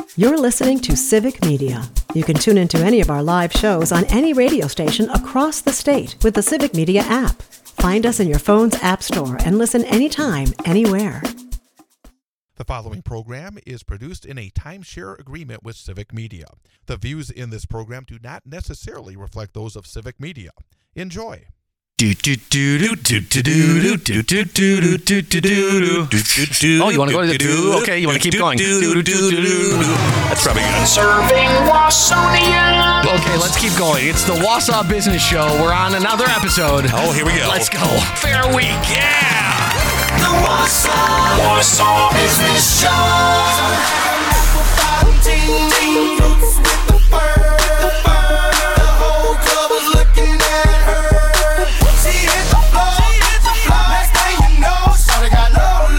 You're listening to Civic Media. You can tune into any of our live shows on any radio station across the state with the Civic Media app. Find us in your phone's app store and listen anytime, anywhere. The following program is produced in a timeshare agreement with Civic Media. The views in this program do not necessarily reflect those of Civic Media. Enjoy. Oh, you want to go to the do? Okay, you want to keep going. That's probably good. Serving Wassonia. Okay, let's keep going. It's the Wausau Business Show. We're on another episode. Oh, here we go. Let's go. Fair week. Yeah. The Wausau Business Show. The whole club was looking at her. She hit the floor. Next thing you know, shawty got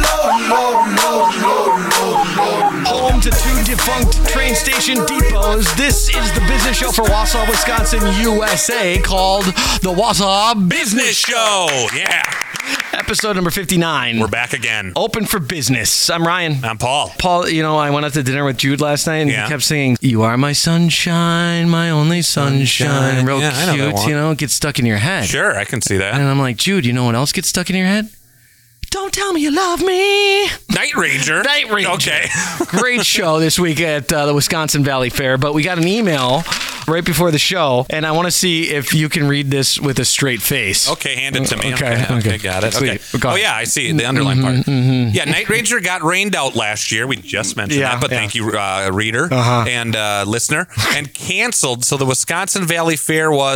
low. Home to two defunct train station depots. This is the business show for Wausau, Wisconsin, USA, called the Wausau Business Show. Yeah. Episode number 59. We're back again. Open for business. I'm Ryan. I'm Paul. Paul, you know, I went out to dinner with Jude last night, and Yeah. he kept singing, "You are my sunshine, my only sunshine." Real Yeah, I know that cute, one. you know, gets stuck in your head. Sure, I can see that. And I'm like, Jude, you know what else gets stuck in your head? Don't tell me you love me. Night Ranger. Night Ranger. Okay. Great show this week at the Wisconsin Valley Fair, but we got an email right before the show, and I want to see if you can read this with a straight face. Okay, hand it to me. Okay, got it. Sweet. Okay. Go Oh, ahead. yeah, I see the underline part. Yeah, Night Ranger got rained out last year. We just mentioned that, but thank you, reader and listener. And canceled, so the Wisconsin Valley Fair was ...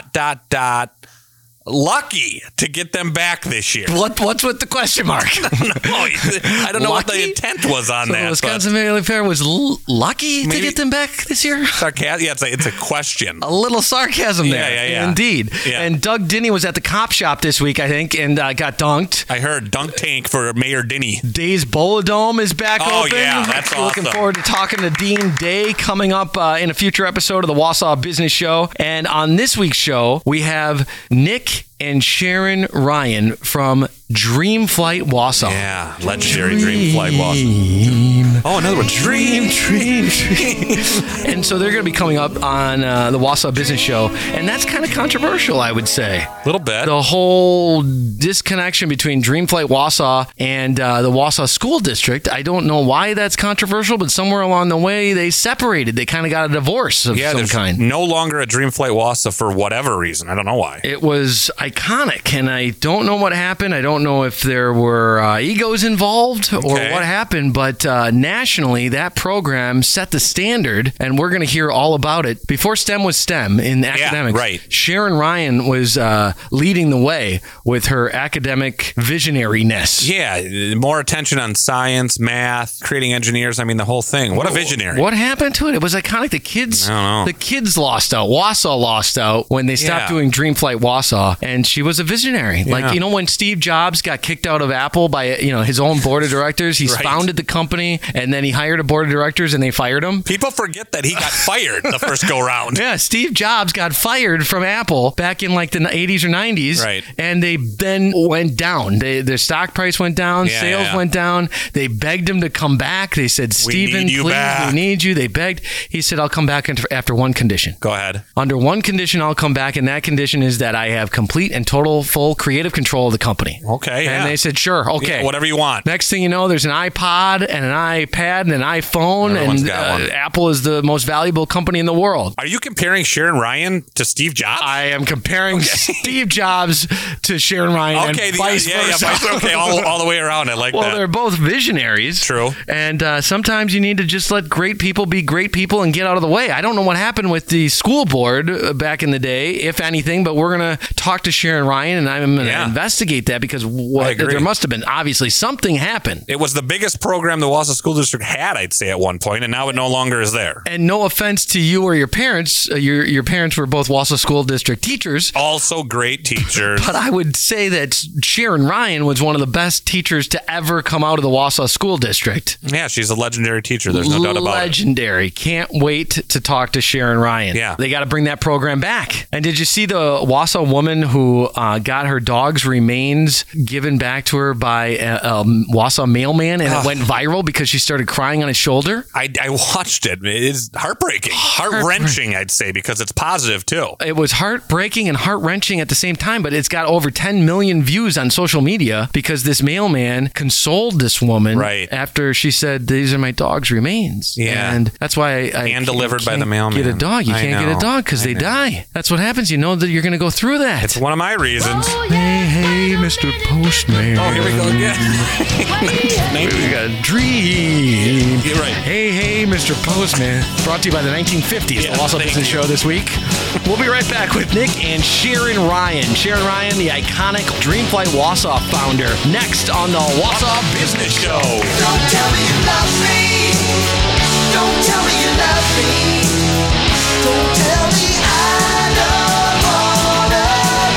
lucky to get them back this year. What's with the question mark? I don't know what the Lucky? intent was on So that. the Wisconsin Valley Fair was lucky to Maybe- get them back this year? Sarcasm. Yeah, it's a question. A little sarcasm there. Yeah. Indeed. Yeah. And Doug Dinney was at the cop shop this week, I think, and got dunked. I heard dunk tank for Mayor Dinney. Day's Bolodome is back Oh, open. yeah, that's Looking awesome. forward to talking to Dean Day coming up in a future episode of the Wausau Business Show. And on this week's show, we have Nick and Sharon Ryan from Dream Flight Wausau. Yeah, legendary Dream Flight Wausau. Oh, another one. Dream. And so they're going to be coming up on the Wausau Business Show. And that's kind of controversial, I would say. A little bit. The whole disconnection between Dream Flight Wausau and the Wausau School District. I don't know why that's controversial, but somewhere along the way they separated. They kind of got a divorce of some there's kind. no longer a Dream Flight Wausau for whatever reason. I don't know why. It was iconic, and I don't know what happened. I don't know if there were egos involved or Okay. what happened, but nationally, that program set the standard, and we're going to hear all about it. Before STEM was STEM in academics, right. Sharon Ryan was leading the way with her academic visionariness. Yeah, more attention on science, math, creating engineers. I mean, the whole thing. What a visionary. What happened to it? It was iconic. The kids, I don't know. the kids lost out. Wausau lost out when they stopped Yeah. doing Dream Flight Wausau, and she was a visionary. Yeah. Like, you know, when Steve Jobs got kicked out of Apple by his own board of directors, he Right. founded the company, and then he hired a board of directors, and they fired him. People forget that he got fired the first go round. Yeah, Steve Jobs got fired from Apple back in like the 80s or 90s. Right. And they then went down. Their stock price went down. Yeah, sales yeah. went down. They begged him to come back. They said, Steven, need you please, back." we need you. They begged. He said, I'll come back after one condition. Go ahead. Under one condition, I'll come back, and that condition is that I have complete and total full creative control of the company. Okay, yeah. And they said, sure, okay. Yeah, whatever you want. Next thing you know, there's an iPod and an iPad and an iPhone, Everyone's and got one. Apple is the most valuable company in the world. Are you comparing Sharon Ryan to Steve Jobs? I am comparing Steve Jobs to Sharon Ryan okay, and vice versa. okay, all the way around. I like Well, that. they're both visionaries. True. And sometimes you need to just let great people be great people and get out of the way. I don't know what happened with the school board back in the day, if anything, but we're going to talk to Sharon Ryan, and I'm going to investigate that because agree. there must have been, obviously, something happened. It was the biggest program the Wausau School District had, I'd say, at one point, and now it no longer is there. And no offense to you or your parents. Your parents were both Wausau School District teachers. Also great teachers. But I would say that Sharon Ryan was one of the best teachers to ever come out of the Wausau School District. Yeah, she's a legendary teacher. There's no doubt about it. Legendary. Can't wait to talk to Sharon Ryan. Yeah. They got to bring that program back. And did you see the Wausau woman who who got her dog's remains given back to her by a Wausau mailman, and it went viral because she started crying on his shoulder? I watched it. It's heartbreaking. Heart-wrenching, I'd say, because it's positive, too. It was heartbreaking and heart-wrenching at the same time, but it's got over 10 million views on social media because this mailman consoled this woman after she said, these are my dog's remains. Yeah. And that's why I and delivered by the mailman. Get a dog. You can't get a dog because they die. That's what happens. You know that you're going to go through that. It's one of my reasons. Hey, Mr. Postman. Oh, here we go again. We got a dream. You're right. Hey, Mr. Postman. Brought to you by the 1950s, the Wausau Business Show this week. We'll be right back with Nick and Sharon Ryan. Sharon Ryan, the iconic Dreamflight Wausau founder, next on the Wausau Business Show. Don't tell me you love me. Don't tell me you love me. Don't tell me I don't wanna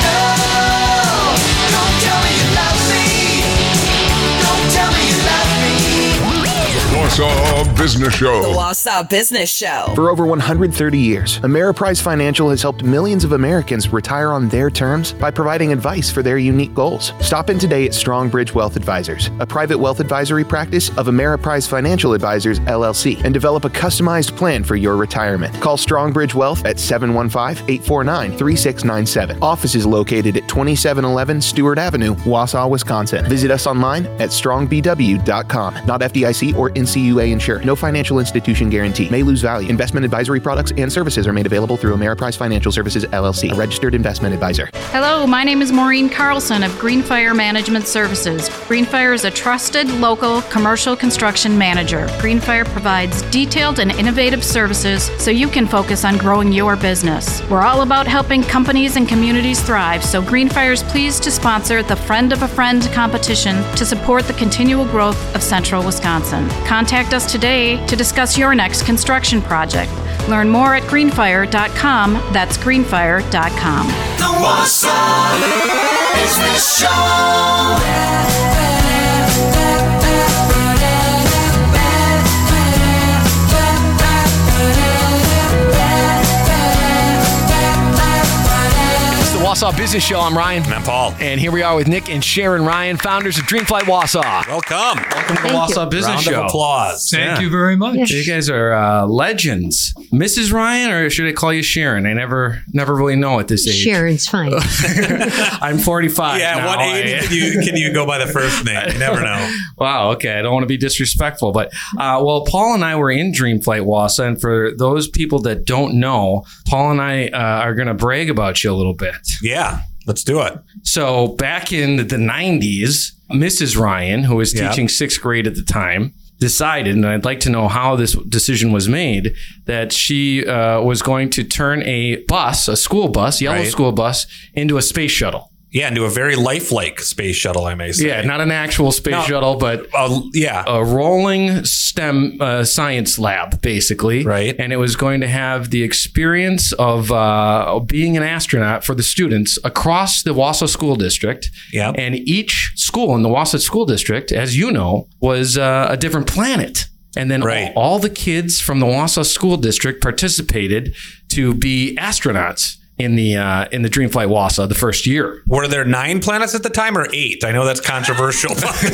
know. Don't tell me you love me. Don't tell me you love me. Wausau Business Show. The Wausau Business Show. For over 130 years, Ameriprise Financial has helped millions of Americans retire on their terms by providing advice for their unique goals. Stop in today at Strongbridge Wealth Advisors, a private wealth advisory practice of Ameriprise Financial Advisors, LLC, and develop a customized plan for your retirement. Call Strongbridge Wealth at 715-849-3697. Office is located at 2711 Stewart Avenue, Wausau, Wisconsin. Visit us online at strongbw.com. Not FDIC or NCUA insured. No financial institution guarantee. May lose value. Investment advisory products and services are made available through Ameriprise Financial Services, LLC, a registered investment advisor. Hello, my name is Maureen Carlson of Greenfire Management Services. Greenfire is a trusted local commercial construction manager. Greenfire provides detailed and innovative services so you can focus on growing your business. We're all about helping companies and communities thrive, so Greenfire is pleased to sponsor the Friend of a Friend competition to support the continual growth of Central Wisconsin. Contact us today to discuss your next construction project. Learn more at greenfire.com. That's greenfire.com. The Wausau Business Show. Wausau Business Show. I'm Ryan. And I'm Paul. And here we are with Nick and Sharon Ryan, founders of Dreamflight Wausau. Welcome. Welcome to the Wausau Business Show. Round of applause. Thank you very much. You guys are legends. Mrs. Ryan, or should I call you Sharon? I never really know at this age. Sharon's fine. I'm 45 Yeah, now. what age can you go by the first name? You never know. Wow, okay. I don't want to be disrespectful, but well, Paul and I were in Dreamflight Wausau, and for those people that don't know, Paul and I are going to brag about you a little bit. Yeah, let's do it. So back in the 90s, Mrs. Ryan, who was teaching sixth grade at the time, decided, and I'd like to know how this decision was made, that she was going to turn a school bus, yellow school bus, into a space shuttle. Yeah, into a very lifelike space shuttle, I may say. Yeah, not an actual space shuttle, but a rolling STEM science lab, basically. Right. And it was going to have the experience of being an astronaut for the students across the Wausau School District. Yeah. And each school in the Wausau School District, as you know, was a different planet. And then all the kids from the Wausau School District participated to be astronauts in the Dreamflight Wausau the first year. Were there 9 planets at the time or 8? I know that's controversial.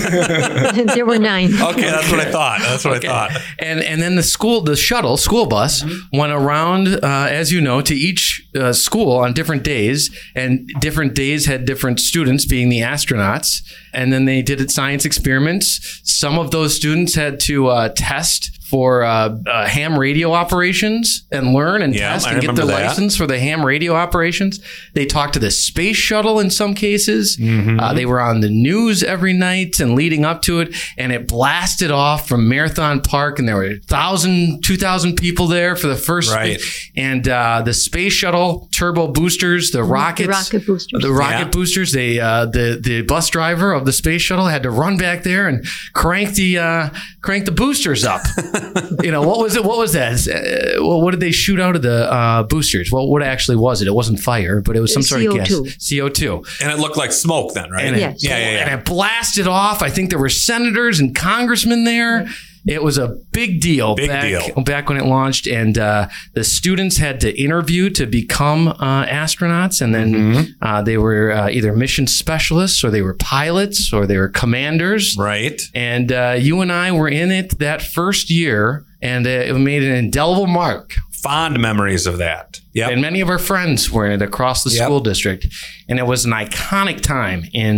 There were 9. Okay, that's what I thought. I thought. And then the school bus went around, as you know, to each school on different days, and different days had different students being the astronauts. And then they did science experiments. Some of those students had to test for ham radio operations and learn and test and get their license for the ham radio operations. They talked to the space shuttle in some cases. Mm-hmm. They were on the news every night and leading up to it. And it blasted off from Marathon Park, and there were 1,000, 2,000 people there for the first. Right. And the space shuttle turbo boosters, the rocket boosters. They the bus driver of the space shuttle had to run back there and crank the boosters up. What was it? What was that? What did they shoot out of the boosters? Well, what actually was it? It wasn't fire, but it was some sort of gas. CO2. And it looked like smoke then, right? And it blasted off. I think there were senators and congressmen there. It was a big deal. Back when it launched, and the students had to interview to become astronauts, and then they were either mission specialists, or they were pilots, or they were commanders. Right. And you and I were in it that first year, and it made an indelible mark. Fond memories of that. Yep. And many of our friends were in it across the school district. And it was an iconic time in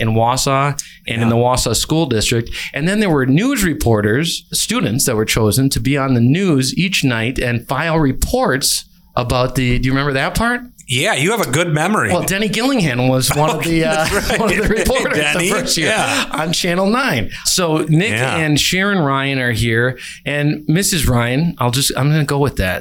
Wausau and in the Wausau School District. And then there were news reporters, students that were chosen to be on the news each night and file reports about do you remember that part? Yeah, you have a good memory. Well, Denny Gillingham was one of the one of the reporters Denny? the first year on Channel 9. So Nick and Sharon Ryan are here, and Mrs. Ryan, I'm going to go with that.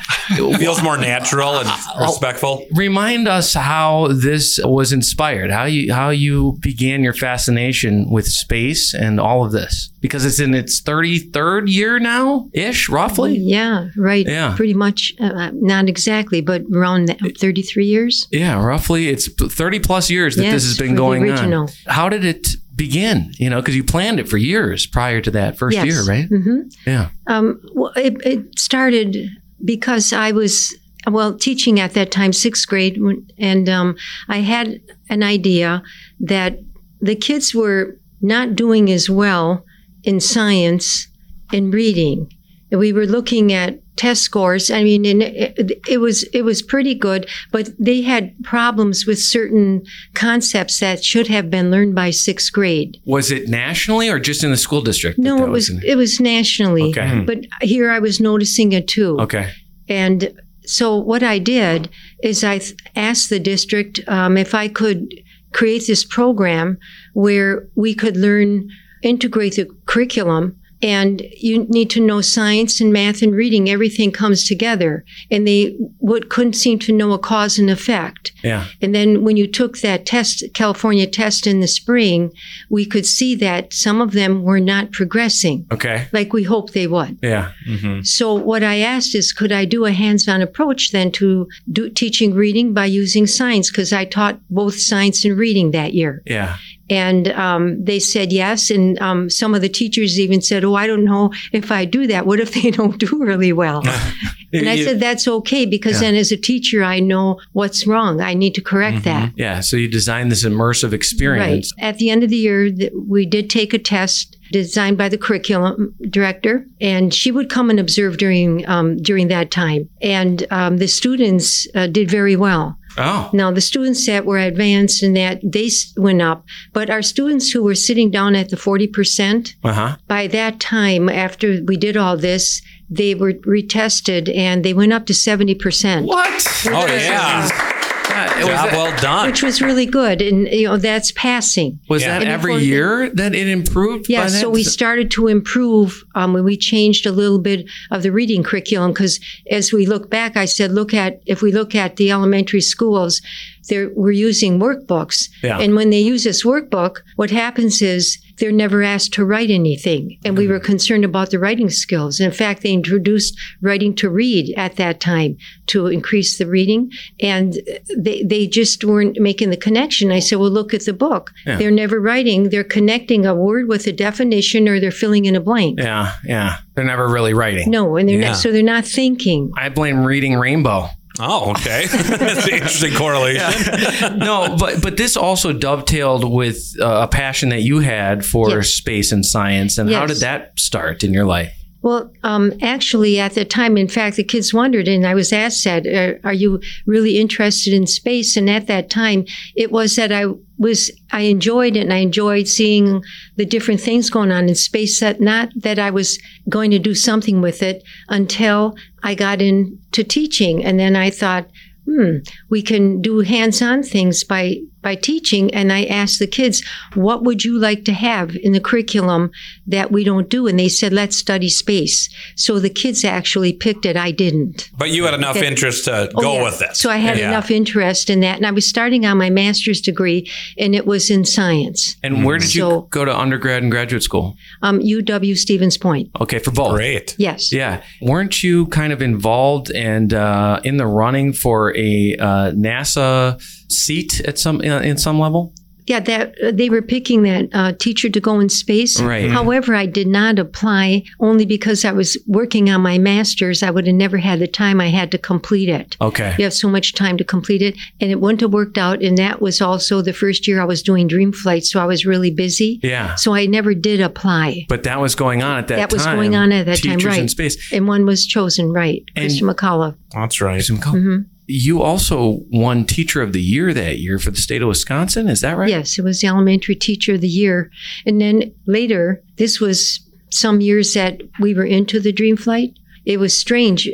It feels more natural and respectful. Remind us how this was inspired, how you began your fascination with space and all of this, because it's in its 33rd year now, ish, roughly. Yeah, right. Yeah, pretty much. Not exactly, but around 33 years. Yeah, roughly. It's 30 plus years that this has been going on. How did it begin? Because you planned it for years prior to that first year, right? Mm-hmm. Yeah. Well, it started because I was teaching at that time, 6th grade, and I had an idea that the kids were not doing as well in science and reading. We were looking at test scores. I mean, and it was pretty good, but they had problems with certain concepts that should have been learned by 6th grade. Was it nationally or just in the school district? No, it was nationally. Okay. But here I was noticing it too. Okay. And so what I did is I asked the district if I could create this program where we could integrate the curriculum. And you need to know science and math and reading. Everything comes together. And they couldn't seem to know a cause and effect. Yeah. And then when you took that test, California test in the spring, we could see that some of them were not progressing. Okay. Like we hoped they would. Yeah. Mm-hmm. So what I asked is, could I do a hands-on approach then to teaching reading by using science? Because I taught both science and reading that year. Yeah. And they said yes. And some of the teachers even said, I don't know if I do that. What if they don't do really well? And I said, that's okay, because then as a teacher, I know what's wrong. I need to correct that. Yeah. So you designed this immersive experience. Right. At the end of the year, we did take a test designed by the curriculum director, and she would come and observe during that time. And the students did very well. Oh. Now, the students that were advanced and that they went up, but our students who were sitting down at the 40%, by that time, after we did all this, they were retested and they went up to 70%. What? Oh, yeah. Job well done. Which was really good. And, that's passing. Was that every year that it improved? Yeah, so we started to improve when we changed a little bit of the reading curriculum, because as we look back, I said, if we look at the elementary schools, we're using workbooks. Yeah. And when they use this workbook, what happens is they're never asked to write anything. And we were concerned about the writing skills. In fact, they introduced writing to read at that time to increase the reading. And they just weren't making the connection. I said, well, look at the book. Yeah. They're never writing. They're connecting a word with a definition, or they're filling in a blank. Yeah, yeah. They're never really writing. No, and so they're not thinking. I blame Reading Rainbow. Oh, okay. That's an interesting correlation. Yeah. No, but this also dovetailed with a passion that you had for space and science. And how did that start in your life? Well, actually, at the time, in fact, the kids wondered, and I was asked that, are you really interested in space? And at that time, it was that I enjoyed it, and I enjoyed seeing the different things going on in space, not that I was going to do something with it until I got into teaching. And then I thought, we can do hands-on things by teaching. And I asked the kids, what would you like to have in the curriculum that we don't do? And they said, let's study space. So the kids actually picked it. I didn't. But you had enough interest to go with it. So I had enough interest in that. And I was starting on my master's degree, and it was in science. And where did you go to undergrad and graduate school? UW Stevens Point. Okay, for both. Great. Yes. Yeah. Weren't you kind of involved and in the running for a NASA seat at in some level? Yeah, that they were picking that teacher to go in space. Right. However, I did not apply only because I was working on my master's. I would have never had the time. I had to complete it. Okay. You have so much time to complete it, and it wouldn't have worked out. And that was also the first year I was doing Dream Flight, so I was really busy. Yeah. So I never did apply. But that was going on at that time. That was going on at that time, Teachers right? in space. And one was chosen, right? Christian McCullough. That's right. You also won Teacher of the Year that year for the state of Wisconsin. Is that right? Yes, it was the Elementary Teacher of the Year. And then later, this was some years that we were into the Dream Flight. It was strange.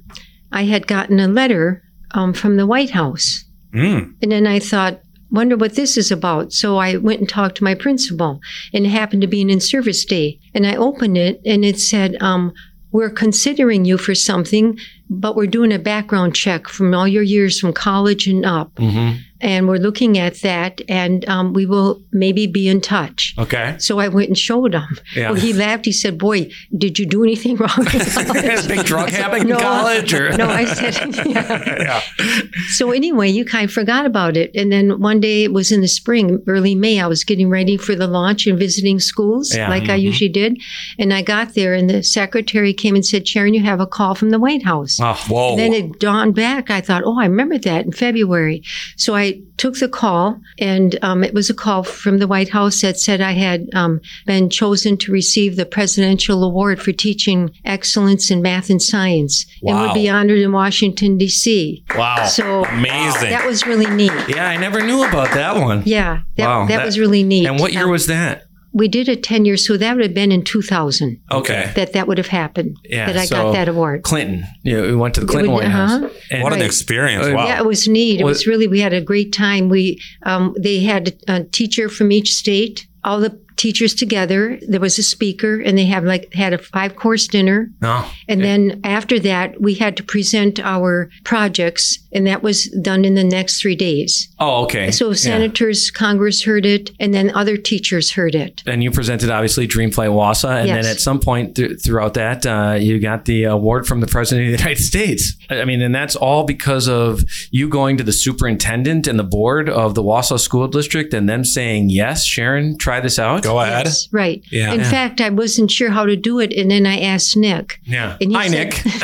I had gotten a letter from the White House. And then I thought, wonder what this is about. So I went and talked to my principal, and it happened to be an in-service day. And I opened it, and it said, we're considering you for something, but we're doing a background check from all your years from college and up. And we're looking at that, and we will maybe be in touch. Okay. So I went and showed him. Yeah. Well, he laughed. He said, boy, did you do anything wrong in college? Big drug habit in college? Or? No, I said, yeah. So anyway, you kind of forgot about it. And then one day, it was in the spring, early May, I was getting ready for the launch and visiting schools like I usually did. And I got there, and the secretary came and said, Sharon, you have a call from the White House. Oh, whoa. And then it dawned back. I thought, I remember that in February. So I took the call, and it was a call from the White House that said I had been chosen to receive the Presidential Award for teaching excellence in math and science, and would be honored in Washington, D.C. Wow. So amazing. That was really neat. Yeah, I never knew about that one. Yeah, wow. that was really neat. And what year was that? We did it 10 years, so that would have been in 2000. Okay. That would have happened. Yeah, that I so got that award. Clinton. We went to the Clinton White House. And what an experience. Wow. Yeah, it was neat. It was really, we had a great time. They had a teacher from each state, all the teachers together. There was a speaker, and they had a 5-course dinner. And then after that, we had to present our projects, and that was done in the next 3 days. Oh, okay. So senators, Congress heard it, and then other teachers heard it. And you presented, obviously, Dream Flight Wausau, and then at some point throughout that, you got the award from the President of the United States. I mean, and that's all because of you going to the superintendent and the board of the Wausau School District and them saying, yes, Sharon, try this out. Go ahead. Yes, right. Yeah. In fact, I wasn't sure how to do it, and then I asked Nick. Yeah. And he Hi, said, Nick.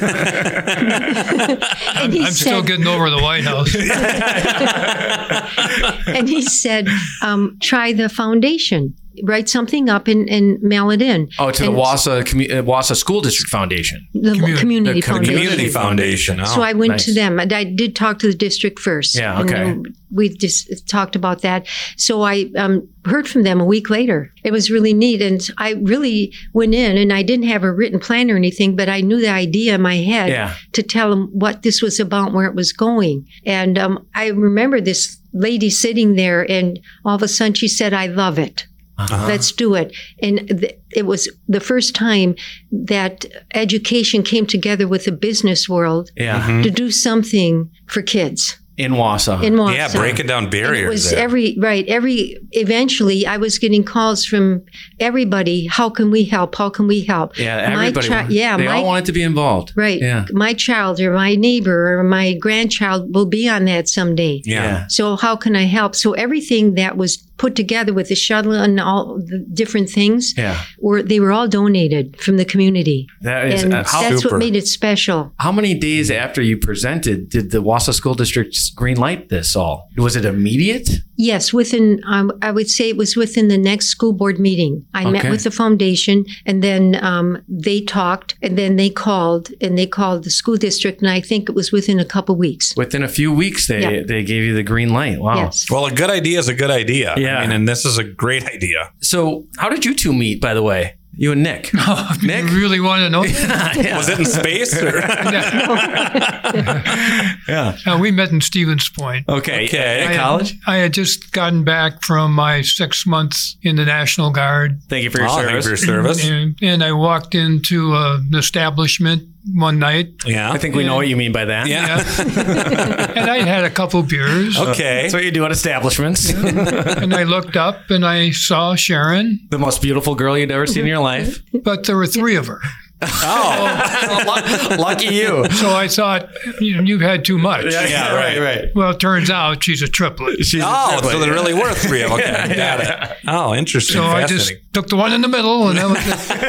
I'm still getting over the White House. And he said, try the foundation. Write something up and mail it in. Oh, to the Wausau School District Foundation. The Community Foundation. Community Foundation. Oh, so I went to them, and I did talk to the district first. Yeah, okay. And we just talked about that. So I heard from them a week later. It was really neat, and I really went in, and I didn't have a written plan or anything, but I knew the idea in my head to tell them what this was about, where it was going. And I remember this lady sitting there, and all of a sudden she said, I love it. Let's do it. And it was the first time that education came together with the business world to do something for kids. In Wausau. Yeah, breaking down barriers. And it was eventually I was getting calls from everybody. How can we help? How can we help? Yeah, everybody. They all wanted to be involved. Right. Yeah. My child or my neighbor or my grandchild will be on that someday. Yeah. So how can I help? So everything that was put together with the shuttle and all the different things, they were all donated from the community. That's what made it special. How many days after you presented did the Wausau School District green light this all? Was it immediate? Yes, within, I would say it was within the next school board meeting. I met with the foundation, and then they talked, and then they called the school district, and I think it was within a couple weeks. Within a few weeks, they gave you the green light. Wow. Yes. Well, a good idea is a good idea. Yeah. I mean, and this is a great idea. So how did you two meet, by the way? You and Nick. Oh, Nick? You really want to know? Was it in space? Or? We met in Stevens Point. Okay. At college? I had just gotten back from my 6 months in the National Guard. Thank you for your service. Thank you for your service. And I walked into an establishment one night. Yeah. I think we know what you mean by that. Yeah. And I had a couple beers. Okay. That's what you do at establishments. And I looked up and I saw Sharon. The most beautiful girl you'd ever seen in your life. But there were 3 of her. Oh, lucky you. So I thought, you've had too much. Yeah, right. Well, it turns out she's a triplet. So they're really worth 3 of them. Okay, got it. Oh, interesting. So I just took the one in the middle, and that was it.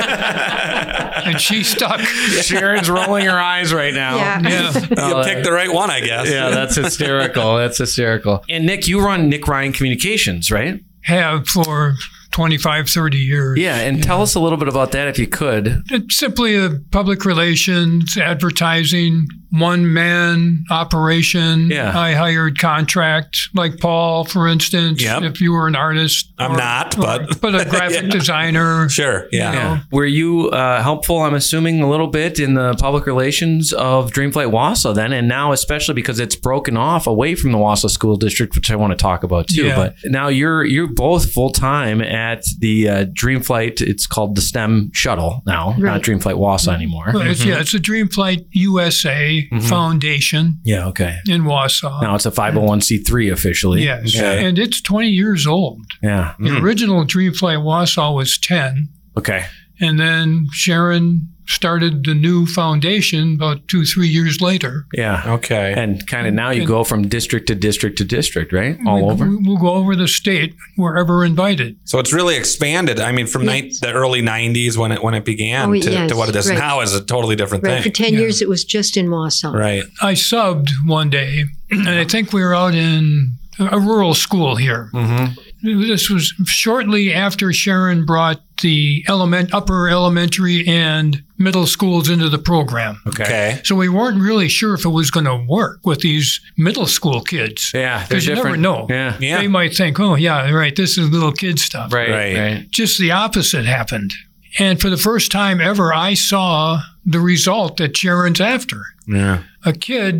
And she stuck. Sharon's rolling her eyes right now. Yeah. You picked the right one, I guess. Yeah, that's hysterical. And Nick, you run Nick Ryan Communications, right? Have for 25, 30 years. Yeah, and tell us a little bit about that if you could. It's simply a public relations, advertising, one-man operation. Yeah. I hired contract, like Paul, for instance, if you were an artist. I'm not, but a graphic designer. Sure, yeah. Were you helpful, I'm assuming, a little bit in the public relations of Dreamflight Wausau then, and now especially because it's broken off away from the Wausau School District, which I want to talk about too. Yeah. But now you're both full-time at the Dreamflight. It's called the STEM Shuttle now, not Dreamflight Wausau anymore. Well, it's a Dreamflight USA Foundation. Yeah, okay. In Wausau. Now it's a 501c3 officially. Yes, Okay. and it's 20 years old. Yeah. The original Dreamflight Wausau was 10. Okay. And then Sharon started the new foundation about 2-3 years later. Yeah. Okay. And kind of now you go from district to district to district, right? All over? We'll go over the state wherever invited. So it's really expanded. I mean, from the early 90s when it began to what it is now is a totally different thing. For 10 years, it was just in Wausau. Right. I subbed one day, and I think we were out in a rural school here. This was shortly after Sharon brought the upper elementary and middle schools into the program. Okay. So we weren't really sure if it was going to work with these middle school kids. Yeah. Because you never know. Yeah. They might think, oh, yeah, right, this is little kid stuff. Right. Just the opposite happened. And for the first time ever, I saw the result that Sharon's after. Yeah. A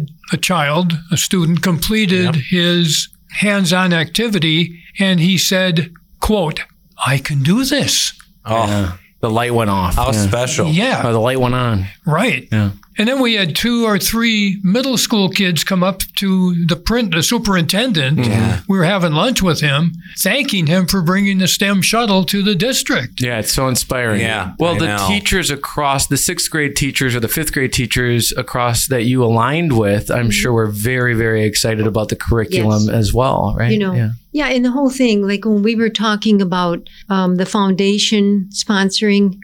student completed his hands-on activity, and he said, quote, I can do this. Oh, yeah. The light went off. How special. Yeah. Or the light went on. Right. Yeah. And then we had 2 or 3 middle school kids come up to the superintendent. We were having lunch with him, thanking him for bringing the STEM shuttle to the district. Yeah, it's so inspiring. Yeah. Well, the teachers across the 6th grade teachers or the 5th grade teachers across that you aligned with, I'm sure were very, very excited about the curriculum as well, right? Yeah, and the whole thing, like when we were talking about the foundation sponsoring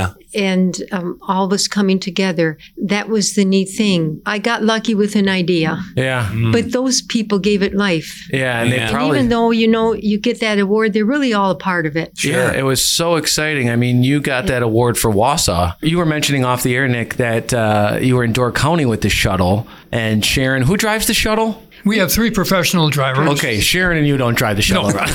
and all of us coming together, that was the neat thing. I got lucky with an idea. Yeah. But those people gave it life. Yeah, and they probably... even though, you get that award, they're really all a part of it. Sure. Yeah, it was so exciting. I mean, you got that award for Wausau. You were mentioning off the air, Nick, that you were in Door County with the shuttle. And Sharon, who drives the shuttle? We have 3 professional drivers. Okay, Sharon and you don't drive the shuttle around.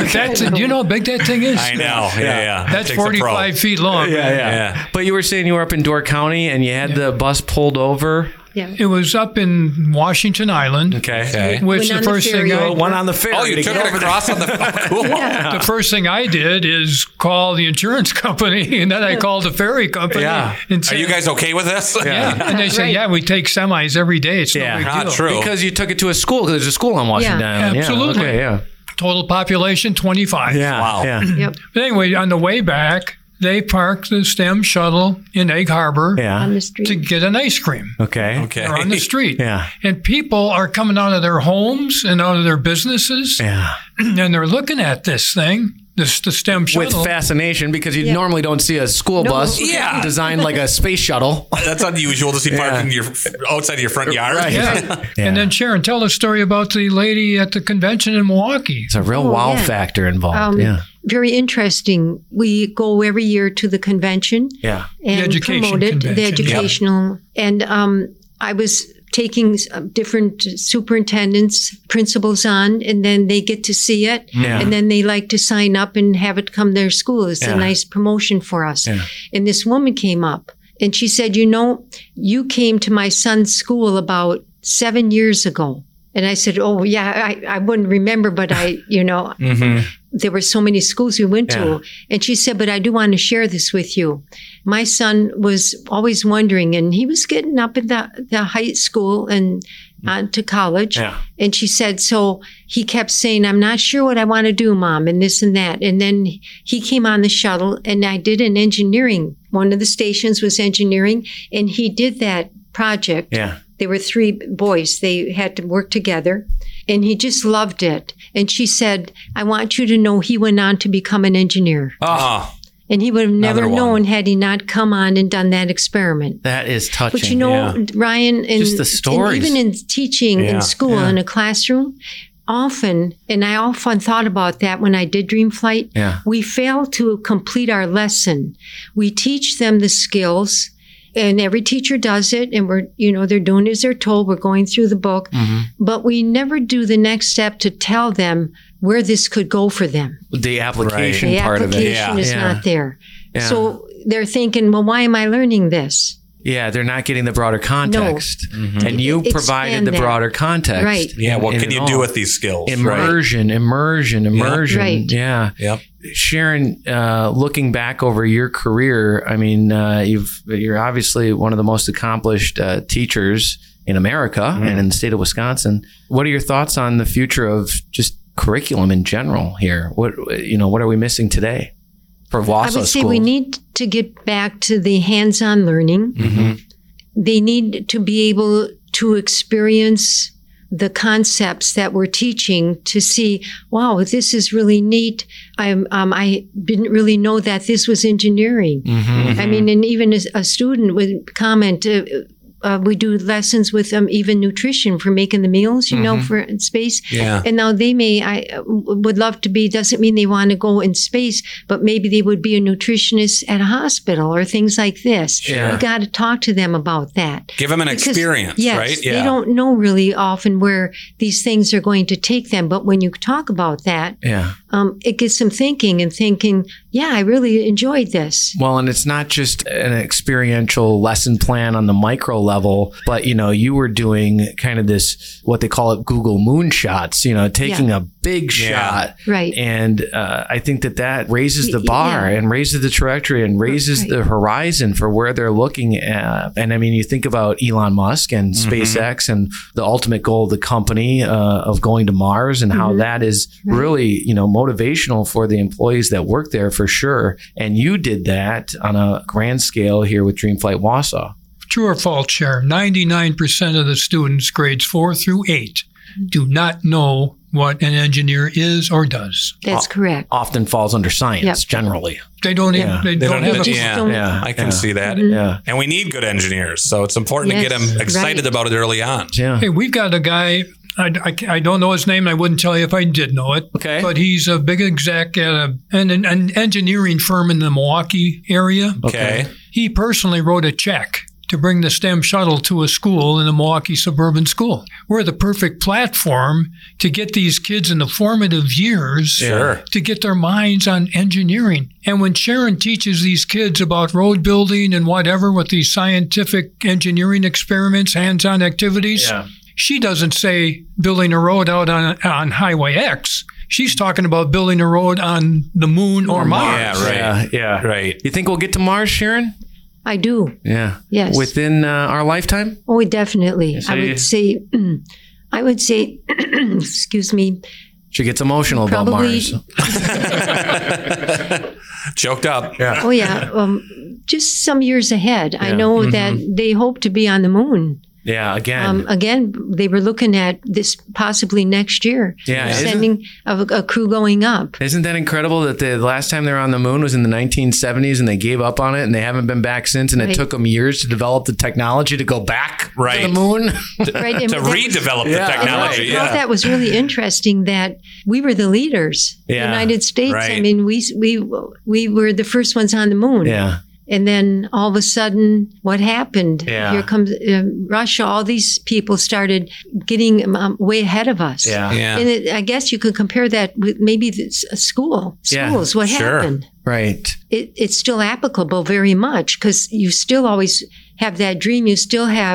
Do you know how big that thing is? I know. Yeah. That's 45 feet long. Yeah. But you were saying you were up in Door County and you had the bus pulled over. Yeah. It was up in Washington Island. Okay. Which the first thing I went on the ferry. Oh, you took it across on the cool. The first thing I did is call the insurance company, and then I called the ferry company. Yeah. And said, are you guys okay with this? Yeah. And they said, we take semis every day. It's no big deal. True. Because you took it to a school, because there's a school on Washington Island. Absolutely. Okay, yeah. Total population, 25. Yeah. Wow. Yeah. Yep. But anyway, on the way back, they parked the STEM shuttle in Egg Harbor on the street to get an ice cream. Okay. They're on the street. Yeah. And people are coming out of their homes and out of their businesses. Yeah. And they're looking at this thing, the STEM shuttle. With fascination, because you normally don't see a school bus designed like a space shuttle. That's unusual to see parking outside of your front yard. Right. Yeah. And then Sharon, tell a story about the lady at the convention in Milwaukee. It's a real wow factor involved. Very interesting. We go every year to the convention and promote it, the educational. And I was taking different superintendents, principals on, and then they get to see it. And then they like to sign up and have it come their school. It's a nice promotion for us. And this woman came up and she said, you came to my son's school about 7 years ago. And I said, oh, yeah, I wouldn't remember, but there were so many schools we went to. And she said, but I do want to share this with you. My son was always wondering, and he was getting up in the high school and on to college. And she said, so he kept saying, I'm not sure what I want to do, Mom, and this and that. And then he came on the shuttle, and I did an engineering. One of the stations was engineering, and he did that project. There were 3 boys. They had to work together, and he just loved it. And she said, I want you to know he went on to become an engineer. And he would have never known had he not come on and done that experiment. That is touching. But you know, Ryan, just the stories. Even in teaching in school, in a classroom, often, and I often thought about that when I did Dream Flight, we fail to complete our lesson. We teach them the skills, and every teacher does it, and they're doing as they're told. We're going through the book, but we never do the next step to tell them where this could go for them. The application part of it. The application is not there. So they're thinking, well, why am I learning this? Yeah, they're not getting the broader context. And you provided the broader context. Right. Yeah, what can you do with these skills? Immersion. Right. Yeah. Sharon, looking back over your career, I mean, you're obviously one of the most accomplished teachers in America and in the state of Wisconsin. What are your thoughts on the future of just curriculum in general here? What are we missing today for Wausau I would say schools? we need to get back to the hands-on learning. They need to be able to experience the concepts that we're teaching to see, wow, this is really neat. I didn't really know that this was engineering. I mean, and even as a student would comment, we do lessons with even nutrition for making the meals, for space. And now I would love to be, doesn't mean they want to go in space, but maybe they would be a nutritionist at a hospital or things like this. You got to talk to them about that. Give them an experience, right? They don't know really often where these things are going to take them. But when you talk about that, it gets them thinking, I really enjoyed this. Well, and it's not just an experiential lesson plan on the micro level, but, you were doing kind of this, what they call it, Google moonshots, taking a big shot. Right. And I think that raises the bar and raises the trajectory and raises the horizon for where they're looking at. And I mean, you think about Elon Musk and SpaceX and the ultimate goal of the company of going to Mars and how that is really, motivational for the employees that work there for sure. And you did that on a grand scale here with Dream Flight Wausau. True or false, Sharon? 99% of the students, grades 4 through 8, do not know what an engineer is or does. That's correct. Often falls under science, generally. They don't have I can see that. And we need good engineers, so it's important to get them excited about it early on. Hey, we've got a guy, I don't know his name. I wouldn't tell you if I did know it. Okay. But he's a big exec at an engineering firm in the Milwaukee area. Okay. He personally wrote a check to bring the STEM shuttle to a school in the Milwaukee suburban school. We're the perfect platform to get these kids in the formative years to get their minds on engineering. And when Sharon teaches these kids about road building and whatever with these scientific engineering experiments, hands-on activities, she doesn't say building a road out on Highway X. She's talking about building a road on the moon or Mars. Right. You think we'll get to Mars, Sharon? I do. Yeah. Yes. Within our lifetime? Oh, definitely. So I would say, excuse me. She gets emotional about Mars. Choked up. Yeah. Oh, yeah. Just some years ahead. I know that they hope to be on the moon. Yeah, again. Again, they were looking at this possibly next year. Yeah, sending a crew going up. Isn't that incredible that the last time they were on the moon was in the 1970s and they gave up on it and they haven't been back since, and it took them years to develop the technology to go back to the moon? to redevelop the technology. I thought that was really interesting that we were the leaders. The United States. Right. I mean, we were the first ones on the moon. Yeah. And then all of a sudden, what happened? Yeah. Here comes Russia. All these people started getting way ahead of us. And I guess you could compare that with maybe schools. What happened? Right. It's still applicable very much because you still always have that dream. You still have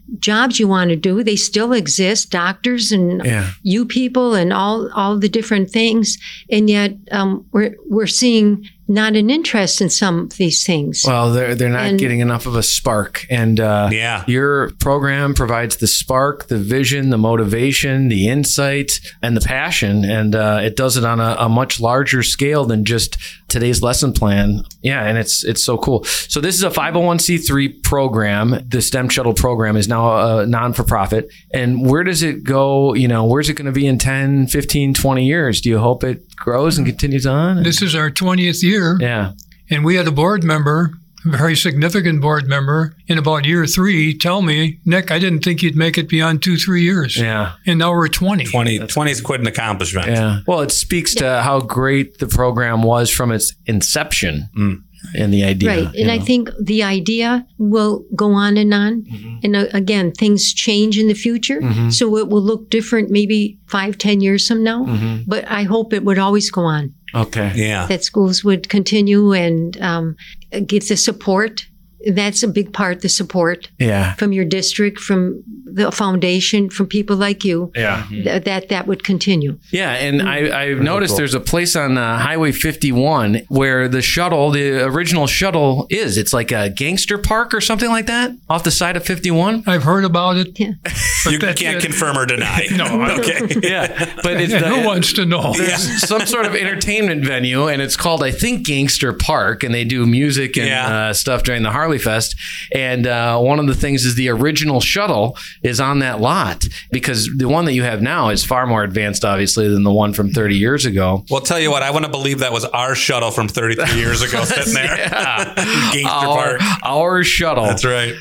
jobs you want to do. They still exist, doctors and you people and all the different things. And yet we're seeing not an interest in some of these things. Well, they're not getting enough of a spark. And your program provides the spark, the vision, the motivation, the insight, and the passion. And it does it on a much larger scale than just today's lesson plan. Yeah, and it's so cool. So this is a 501c3 program. The STEM Shuttle program is now a non-for-profit. And where does it go? Where's it going to be in 10, 15, 20 years? Do you hope it grows and continues on? This is our 20th year. Yeah. And we had a board member, a very significant board member, in about year 3 tell me, Nick, I didn't think you'd make it beyond 2-3 years. Yeah. And now we're 20. 20 is quite an accomplishment. Yeah. Well, it speaks to how great the program was from its inception. And the idea. Right. And I think the idea will go on and on. And again, things change in the future. So it will look different maybe 5-10 years from now. But I hope it would always go on. Okay. Yeah. That schools would continue and give the support. That's a big part, the support from your district, from the foundation, from people like you. Yeah. That would continue. Yeah, and I've noticed there's a place on Highway 51 where the shuttle, the original shuttle is. It's like a gangster park or something like that off the side of 51. I've heard about it. Yeah. You can't confirm or deny. No. Okay. Yeah, but it's who wants to know? There's some sort of entertainment venue, and it's called, I think, Gangster Park, and they do music and stuff during the Harley Fest. And one of the things is the original shuttle is on that lot, because the one that you have now is far more advanced, obviously, than the one from 30 years ago. Well, tell you what, I want to believe that was our shuttle from 33 years ago sitting there. Gangster Park. Our shuttle. That's right.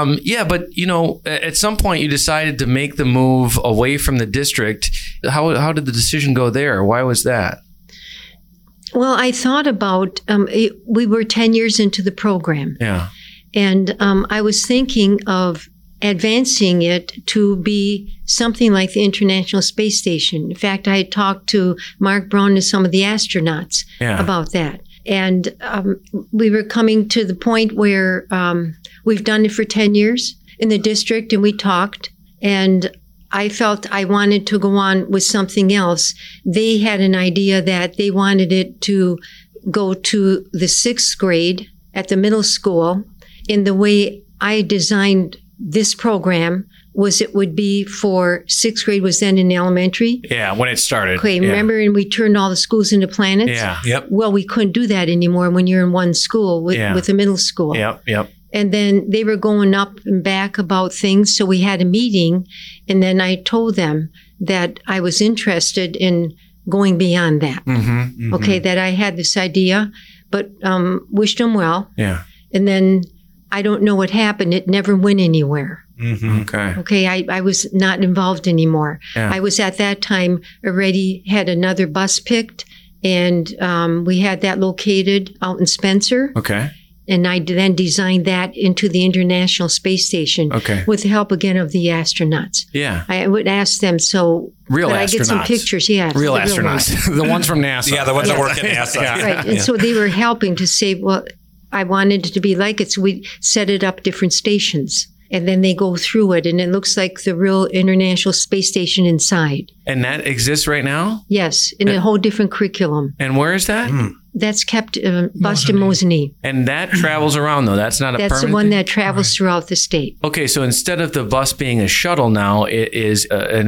But at some point you decided to make the move away from the district. How did the decision go there? Why was that? Well, I thought about, we were 10 years into the program. Yeah. And I was thinking of advancing it to be something like the International Space Station. In fact, I had talked to Mark Braun and some of the astronauts about that. And we were coming to the point where we've done it for 10 years in the district, and we talked. And I felt I wanted to go on with something else. They had an idea that they wanted it to go to the 6th grade at the middle school. In the way I designed this program was it would be for 6th grade was then in elementary. Yeah, when it started. Okay, remember, and we turned all the schools into planets? Yeah. Yep. Well, we couldn't do that anymore when you're in one school with the middle school. Yep. And then they were going up and back about things, so we had a meeting, and then I told them that I was interested in going beyond that. Okay, that I had this idea, but wished them well. Yeah. And then I don't know what happened. It never went anywhere. Okay, I was not involved anymore. Yeah. I was at that time already had another bus picked, and we had that located out in Spencer. Okay. And I then designed that into the International Space Station with the help again of the astronauts. Yeah. I would ask them, real could astronauts. I get some pictures? Yeah. Real astronauts. The ones from NASA. Yeah, the ones that work at NASA. Right. And so they were helping to say, well, I wanted it to be like it. So we set it up different stations. And then they go through it, and it looks like the real International Space Station inside. And that exists right now? Yes, in a whole different curriculum. And where is that? That's kept Boston Mosinee. And that travels around, though? That's not a permanent That's the one thing? that travels throughout the state. Okay, so instead of the bus being a shuttle now, it is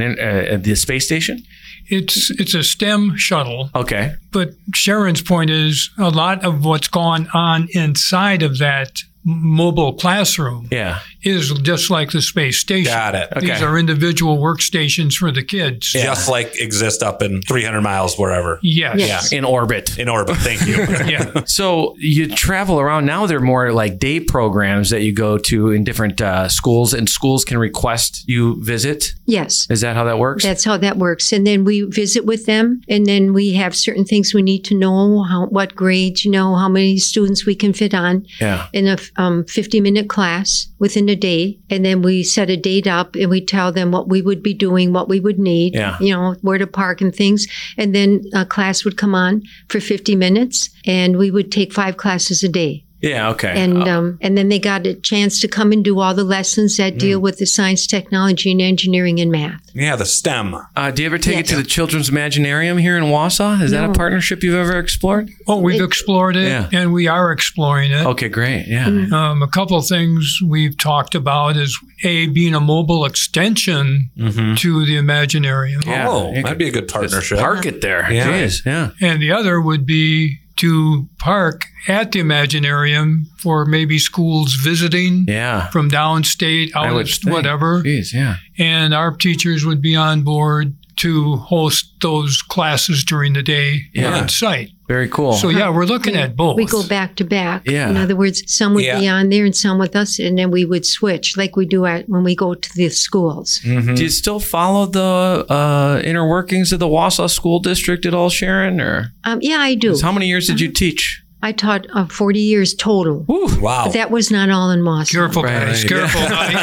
the space station? It's a STEM shuttle. Okay. But Sharon's point is a lot of what's gone on inside of that mobile classroom is just like the space station. Got it. Okay. These are individual workstations for the kids. Just like exist up in 300 miles wherever. Yes. In orbit. In orbit. Thank you. Yeah. So you travel around. Now they're more like day programs that you go to in different schools, and schools can request you visit? Yes. Is that how that works? That's how that works. And then we visit with them, and then we have certain things we need to know, what grades, how many students we can fit on in a 50-minute class within a day. And then we set a date up, and we tell them what we would be doing, what we would need, where to park and things. And then a class would come on for 50 minutes, and we would take 5 classes a day. Yeah, okay. And then they got a chance to come and do all the lessons that deal with the science, technology, and engineering and math. Yeah, the STEM. Do you ever take it to the Children's Imaginarium here in Wausau? Is that a partnership you've ever explored? Oh, we've explored it, and we are exploring it. Okay, great. Yeah. A couple of things we've talked about is being a mobile extension to the Imaginarium. Yeah. Oh, that'd be a good partnership. Park it there. Yeah. Jeez, yeah. And the other would be to park at the Imaginarium for maybe schools visiting from downstate, whatever. Jeez, yeah. And our teachers would be on board to host those classes during the day on site. Very cool. So, we're looking at both. We go back to back. Yeah. In other words, some would be on there and some with us, and then we would switch like we do when we go to the schools. Do you still follow the inner workings of the Wausau School District at all, Sharon? Or yeah, I do. How many years did you teach? I taught 40 years total. Ooh, wow. But that was not all in Wausau. Careful, guys. Careful.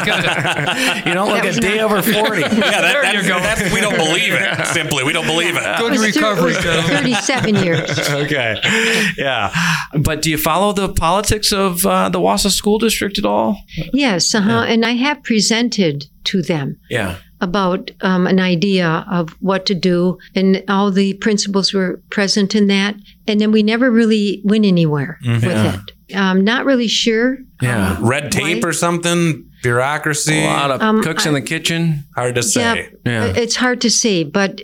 You don't look a day over 40. There you go. We don't believe it. Simply, we don't believe it. Good recovery, Joe. 37 years. Okay. Yeah. But do you follow the politics of the Wausau School District at all? Yes. And I have presented to them. Yeah. About an idea of what to do, and all the principals were present in that. And then we never really went anywhere with it. Not really sure. Yeah. Red tape or something? Bureaucracy? A lot of cooks in the kitchen? Hard to say. Yeah. It's hard to say, but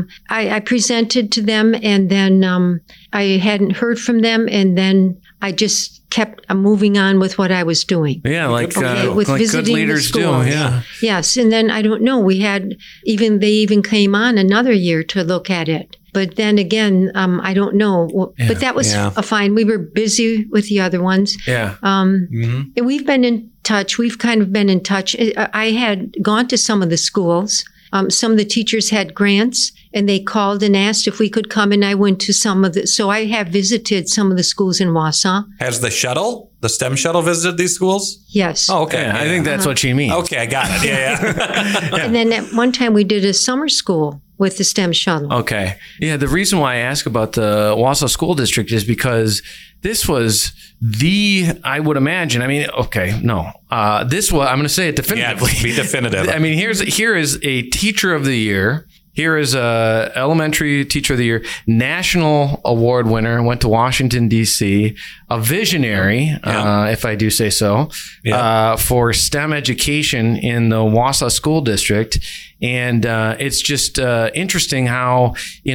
I presented to them, and then I hadn't heard from them, and then I just kept moving on with what I was doing. Yeah, like with good visiting leaders the do. schools. Yeah. Yes, and then I don't know. They even came on another year to look at it. But then again, I don't know. But that was fine. We were busy with the other ones. Yeah. And we've been in touch. We've kind of been in touch. I had gone to some of the schools. Some of the teachers had grants, and they called and asked if we could come, and I went to some of the. So I have visited some of the schools in Wausau. Has the STEM shuttle visited these schools? Yes. Oh, okay. Yeah, I think that's what she means. Okay, I got it. Yeah. And then at one time we did a summer school with the STEM shuttle. Okay. Yeah, the reason why I ask about the Wausau School District is because this was I would imagine, this was, I'm going to say it definitively. Yeah, be definitive. I mean, here is a teacher of the year. Here is a elementary teacher of the year, national award winner, went to Washington, D.C., a visionary, if I do say so, for STEM education in the Wausau School District. And it's just interesting how,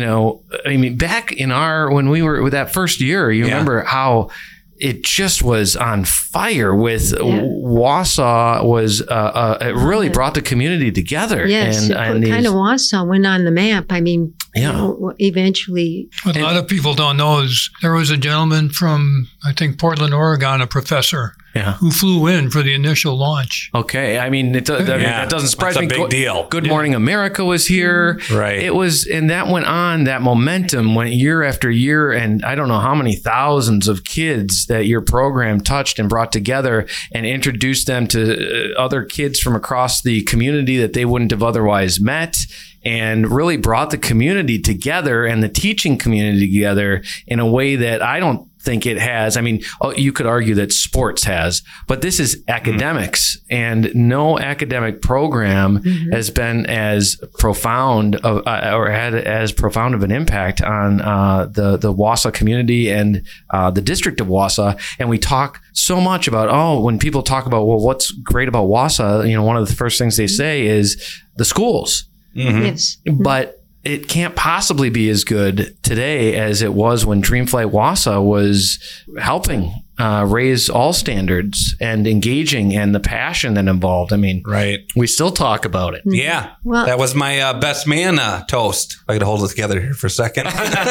back in when we were with that first year, you remember how it just was on fire with Wausau was it really brought the community together. Yes, and kind of Wausau went on the map. I mean, eventually. What a lot of people don't know is there was a gentleman from, I think, Portland, Oregon, a professor, who flew in for the initial launch. Okay. I mean, it doesn't surprise me. That's a big deal. Good Morning America was here. Right. It was, and that went on, that momentum went year after year. And I don't know how many thousands of kids that your program touched and brought together and introduced them to other kids from across the community that they wouldn't have otherwise met, and really brought the community together and the teaching community together in a way that I don't think it has. I mean, you could argue that sports has, but this is academics, and no academic program has been as profound or had as profound of an impact on the Wausau community and the district of Wausau. And we talk so much about, when people talk about, well, what's great about Wausau, one of the first things they say is the schools. Yes. But it can't possibly be as good today as it was when Dreamflight Wausau was helping raise all standards and engaging, and the passion that involved. I mean, we still talk about it. Yeah. Well, that was my best man toast. I got to hold it together here for a second.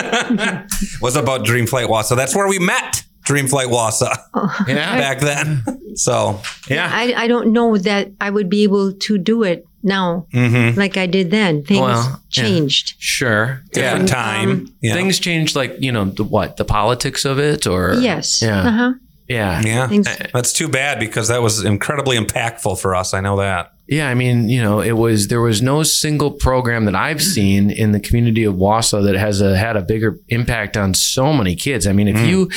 Was about Dreamflight Wausau. That's where we met. Dreamflight Wausau back then. So, I don't know that I would be able to do it now like I did then. Things changed. Sure. Different time. Things changed, like, the politics of it, or? Yes. Yeah. Yeah. Thanks. That's too bad because that was incredibly impactful for us. I know that. Yeah, I mean, there was no single program that I've seen in the community of Wausau that has had a bigger impact on so many kids. I mean,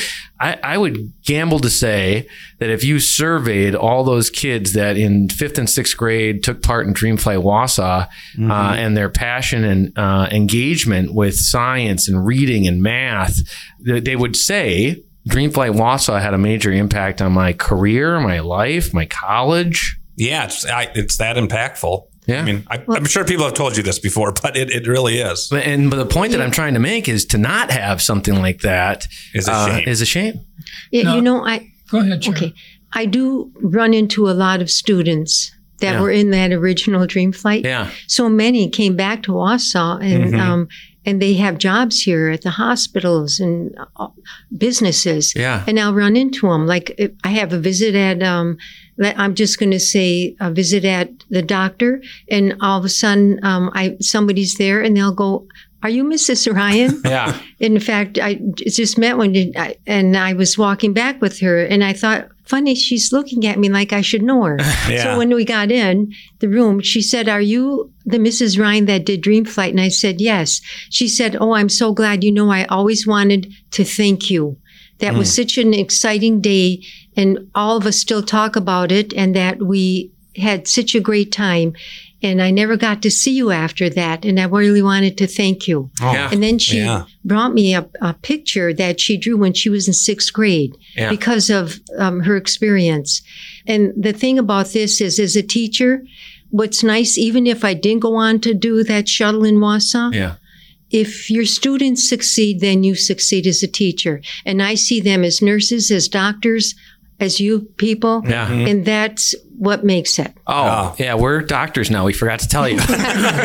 I would gamble to say that if you surveyed all those kids that in 5th and 6th grade took part in Dreamflight Wausau and their passion and engagement with science and reading and math, they would say Dreamflight Wausau had a major impact on my career, my life, my college. Yeah, it's that impactful. Yeah. I mean, I'm sure people have told you this before, but it really is. But the point that I'm trying to make is to not have something like that is a shame. Yeah, No. Go ahead, Sharon. Okay. I do run into a lot of students that were in that original Dreamflight. Yeah. So many came back to Wausau and they have jobs here at the hospitals and businesses. Yeah. And I'll run into them. Like I have a visit at, I'm just going to say a visit at the doctor, and all of a sudden somebody's there and they'll go, "Are you Mrs. Ryan?" Yeah. In fact, I just met one and I was walking back with her and I thought, funny, she's looking at me like I should know her. Yeah. So when we got in the room, she said, "Are you the Mrs. Ryan that did Dreamflight?" And I said, "Yes." She said, "Oh, I'm so glad. I always wanted to thank you. That was such an exciting day, and all of us still talk about it, and that we had such a great time. And I never got to see you after that, and I really wanted to thank you." Oh, yeah. And then she brought me a picture that she drew when she was in 6th grade because of her experience. And the thing about this is, as a teacher, what's nice, even if I didn't go on to do that shuttle in Wausau, if your students succeed, then you succeed as a teacher. And I see them as nurses, as doctors, as you people. Yeah. And that's what makes it. Oh, yeah. We're doctors now. We forgot to tell you. Can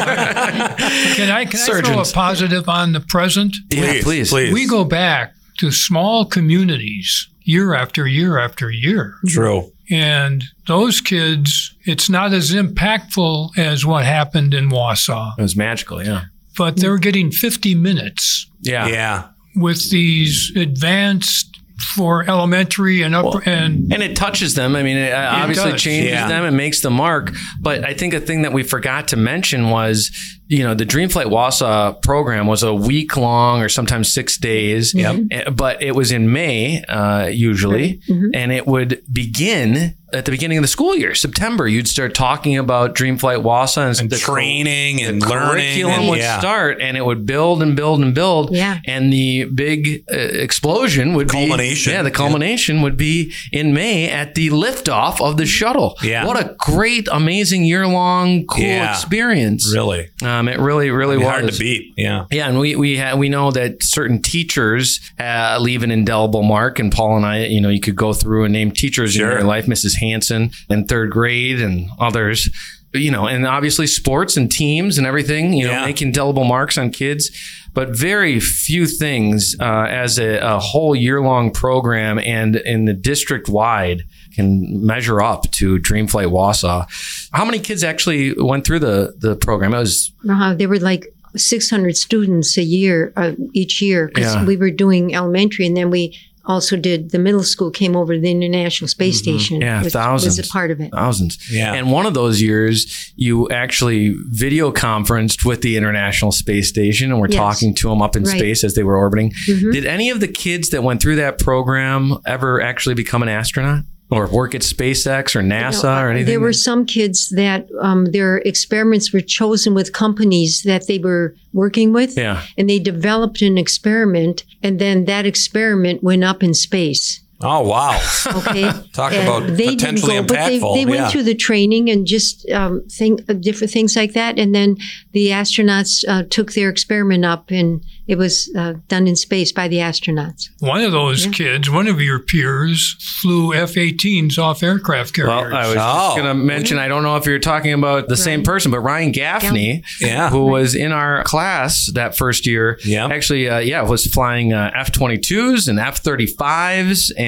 I throw a positive on the present? Yeah, please. We go back to small communities year after year after year. True. And those kids, it's not as impactful as what happened in Wausau. It was magical, yeah. But they're getting 50 minutes Yeah. with these advanced for elementary and upper and it touches them. I mean, it obviously does. changes them and makes the mark. But I think a thing that we forgot to mention was, the Dreamflight Wausau program was a week long or sometimes 6 days. But it was in May, usually, and it would begin at the beginning of the school year, September. You'd start talking about Dreamflight Wausau and the training and learning. Curriculum would start, and it would build and build and build. Yeah. And the big explosion would culmination. The culmination would be in May at the liftoff of the shuttle. Yeah. What a great, amazing year-long, cool experience. Really. It really was hard to beat. Yeah. Yeah, and we know that certain teachers leave an indelible mark. And Paul and I, you could go through and name teachers in your life, Mrs. Hansen in 3rd grade and others. And obviously sports and teams and everything, make indelible marks on kids. But very few things as a whole year-long program and in the district-wide can measure up to Dreamflight Wausau. How many kids actually went through the program? There were like 600 students a year, each year, because we were doing elementary, and then we also did the middle school, came over to the International Space Station. Yeah, thousands. Was a part of it. Thousands. Yeah. And one of those years, you actually video conferenced with the International Space Station, and we're talking to them up in space as they were orbiting. Did any of the kids that went through that program ever actually become an astronaut? Or work at SpaceX or NASA or anything? There were some kids that their experiments were chosen with companies that they were working with. Yeah. And they developed an experiment, and then that experiment went up in space. Oh, wow. Okay. Talk about potentially impactful. But they went through the training and just different things like that. And then the astronauts took their experiment up, and it was done in space by the astronauts. One of those kids, one of your peers, flew F-18s off aircraft carriers. Well, I was just going to mention, I don't know if you're talking about the same person, but Ryan Gaffney, who was in our class that first year, actually, was flying F-22s and F-35s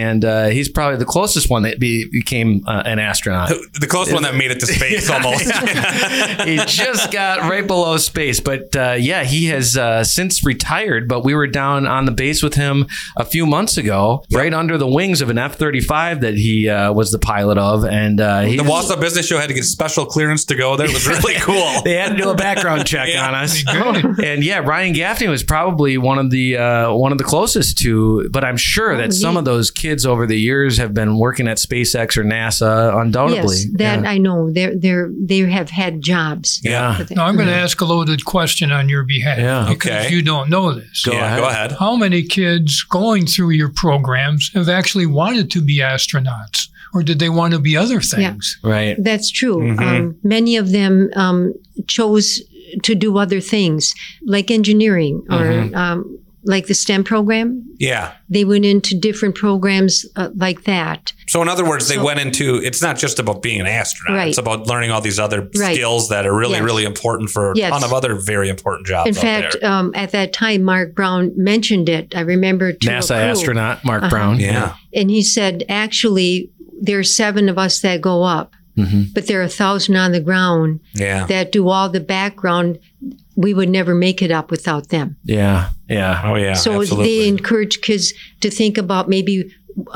and he's probably the closest one that became an astronaut. The closest one that made it to space, almost. He just got right below space, but he has since retired. But we were down on the base with him a few months ago, right under the wings of an F-35 that he was the pilot of, and the Wausau Business Show had to get special clearance to go there. It was really cool. They had to do a background check on us, and Ryan Gaffney was probably one of the closest to. But I'm sure that some of those kids over the years have been working at SpaceX or NASA, undoubtedly. Yes, that I know. They have had jobs. Yeah. Now I'm going to ask a loaded question on your behalf. Yeah. Because you don't know this. Go ahead. How many kids going through your programs have actually wanted to be astronauts? Or did they want to be other things? Yeah. Right. That's true. Many of them chose to do other things, like engineering or like the STEM program. Yeah. They went into different programs like that. So in other words, they went into, it's not just about being an astronaut. Right. It's about learning all these other skills that are really, really important for a ton of other very important jobs. In fact, at that time, Mark Brown mentioned it. I remember to NASA astronaut Mark Brown. Yeah. And he said, actually, there's 7 of us that go up, but there are 1,000 on the ground that do all the background. We would never make it up without them. Yeah. Yeah. Oh, yeah. So they encourage kids to think about maybe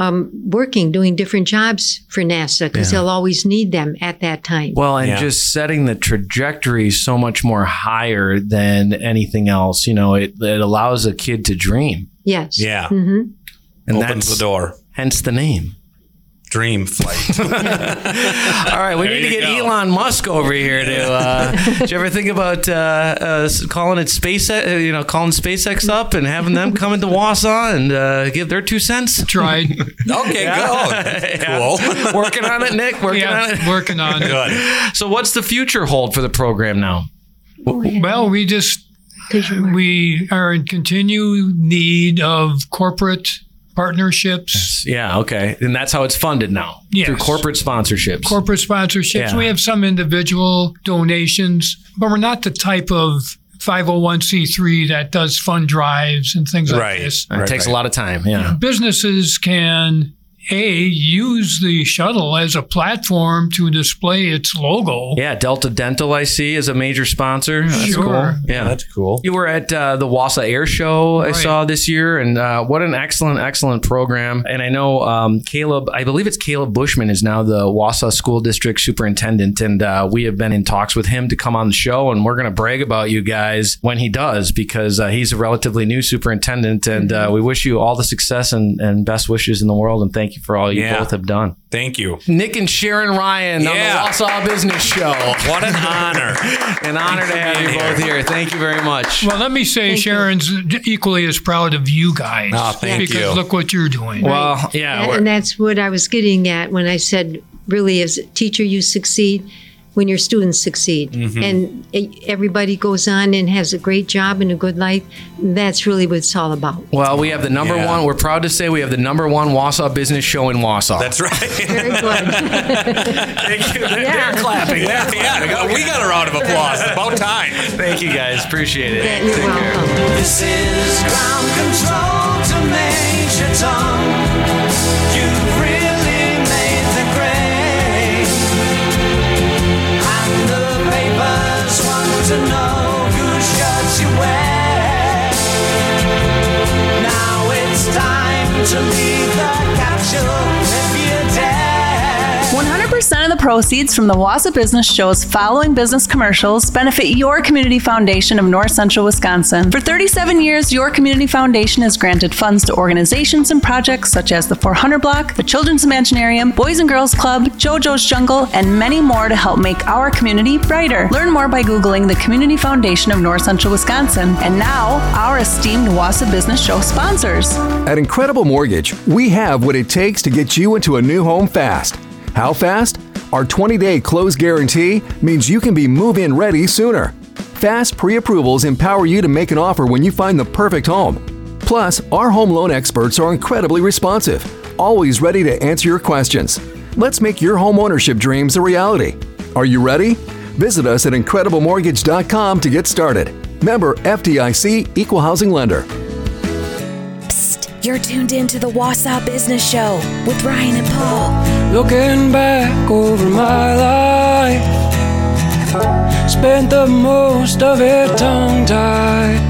doing different jobs for NASA because they'll always need them at that time. Well, and just setting the trajectory so much more higher than anything else. You know, it allows a kid to dream. Yes. Yeah. And opens the door. Hence the name. Dream Flight. All right, we need to get Elon Musk over here to. Did you ever think about calling it SpaceX? Calling SpaceX up and having them come into Wausau and give their 2 cents? Tried. Okay, go. Cool. Working on it, Nick. Working on it. Working on it. Good. So, what's the future hold for the program now? Well, we are in continued need of corporate partnerships. Yeah, okay. And that's how it's funded now. Yes. Through corporate sponsorships. Corporate sponsorships. Yeah. We have some individual donations, but we're not the type of 501c3 that does fund drives and things like this. It takes a lot of time, yeah. Businesses can use the shuttle as a platform to display its logo. Yeah, Delta Dental, I see, is a major sponsor. That's cool. Yeah, that's cool. You were at the Wausau Air Show I saw this year, and what an excellent program. And I know Caleb, I believe it's Caleb Bushman, is now the Wausau School District Superintendent, and we have been in talks with him to come on the show, and we're going to brag about you guys when he does, because he's a relatively new superintendent, and we wish you all the success and best wishes in the world, and thank you for all you both have done. Thank you. Nick and Sharon Ryan on the Wausau Business Show. What an honor. An honor to have you both here. Thank you very much. Well, let me say Sharon's equally as proud of you guys. Oh, thank you. Because look what you're doing. Well, yeah. And that's what I was getting at when I said, really, as a teacher, you succeed when your students succeed. And everybody goes on and has a great job and a good life. That's really what it's all about. Well, we have the number one, we're proud to say we have the number one Wausau Business Show in Wausau. That's right. Very good. Thank you. They're clapping. We got a round of applause. It's about time. Thank you, guys. Appreciate it. You're Take care. welcome. This is ground control to Major Tom. You've really made the grade. And the papers want to know whose shirts you wear. Now it's time to leave the capsule if you dare. 100% of the proceeds from the Wausau Business Show's following business commercials benefit Your Community Foundation of North Central Wisconsin. For 37 years, Your Community Foundation has granted funds to organizations and projects such as the 400 Block, the Children's Imaginarium, Boys and Girls Club, JoJo's Jungle, and many more to help make our community brighter. Learn more by Googling the Community Foundation of North Central Wisconsin. And now, our esteemed Wausau Business Show sponsors. At Incredible Mortgage, we have what it takes to get you into a new home fast. How fast? Our 20-day close guarantee means you can be move-in ready sooner. Fast pre-approvals empower you to make an offer when you find the perfect home. Plus, our home loan experts are incredibly responsive, always ready to answer your questions. Let's make your home ownership dreams a reality. Are you ready? Visit us at IncredibleMortgage.com to get started. Member FDIC Equal Housing Lender. You're tuned in to the Wausau Business Show with Ryan and Paul. Looking back over my life, spent the most of it tongue-tied.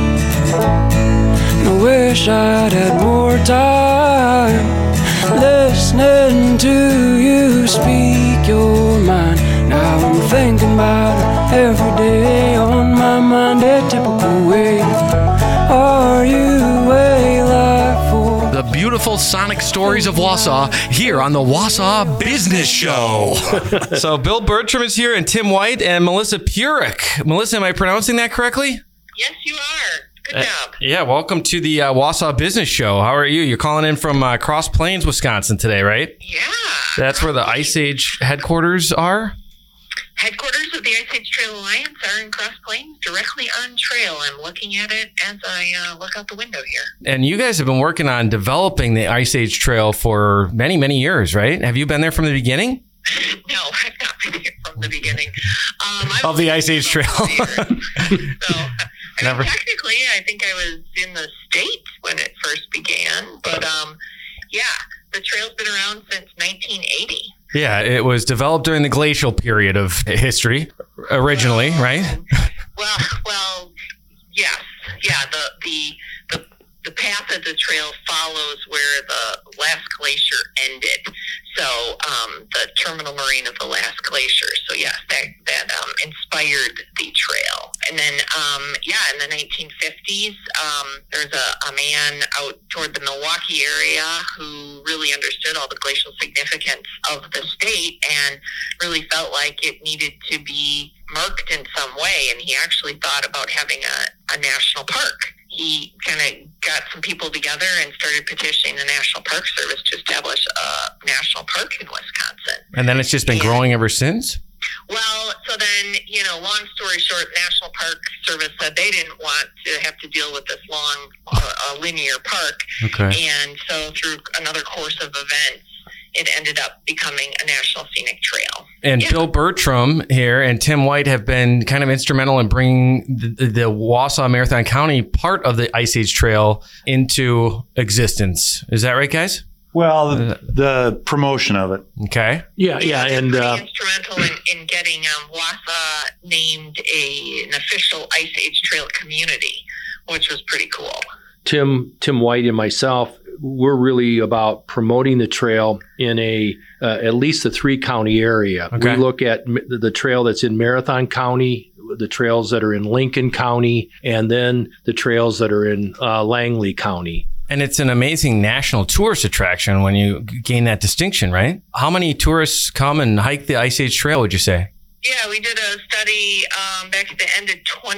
I wish I'd had more time listening to you speak your mind. Now I'm thinking about it every day on my mind, a typical way. Are you a life for The beautiful sonic stories of Wausau here on the Wausau Business Show. So Bill Bertram is here and Tim White and Melissa Purick. Melissa, am I pronouncing that correctly? Yes, you are. Good job. Yeah, welcome to the Wausau Business Show. How are you? You're calling in from Cross Plains, Wisconsin today, right? Yeah. That's where the Ice Age headquarters are? Headquarters of the Ice Age Trail Alliance are in Cross Plains, directly on trail. I'm looking at it as I look out the window here. And you guys have been working on developing the Ice Age Trail for many, many years, right? Have you been there from the beginning? No, I've not been here from the beginning. Of the Ice Age Trail. Never. Technically, I think I was in the state when it first began. But, yeah, the trail's been around since 1980. Yeah, it was developed during the glacial period of history, originally, right? Well, yes. Yeah, the path of the trail follows where the last glacier ended. So, the terminal moraine of the last glacier. So, yes, that inspired the trail. And then, in the 1950s, there's a man out toward the Milwaukee area who really understood all the glacial significance of the state and really felt like it needed to be marked in some way. And he actually thought about having a national park. He kind of got some people together and started petitioning the National Park Service to establish a national park in Wisconsin. And then it's just been growing ever since? Well, so then, long story short, National Park Service said they didn't want to have to deal with this long linear park. Okay. And so through another course of events, it ended up becoming a national scenic trail. And Bill Bertram here and Tim White have been kind of instrumental in bringing the Wausau Marathon County part of the Ice Age Trail into existence. Is that right, guys? Well, the promotion of it. Okay. Yeah, and pretty instrumental in getting Wausau named an official Ice Age Trail community, which was pretty cool. Tim White and myself, we're really about promoting the trail in at least the 3-county area. Okay. We look at the trail that's in Marathon County, the trails that are in Lincoln County, and then the trails that are in Langley County. And it's an amazing national tourist attraction when you gain that distinction, right? How many tourists come and hike the Ice Age Trail, would you say? Yeah, we did a study back at the end of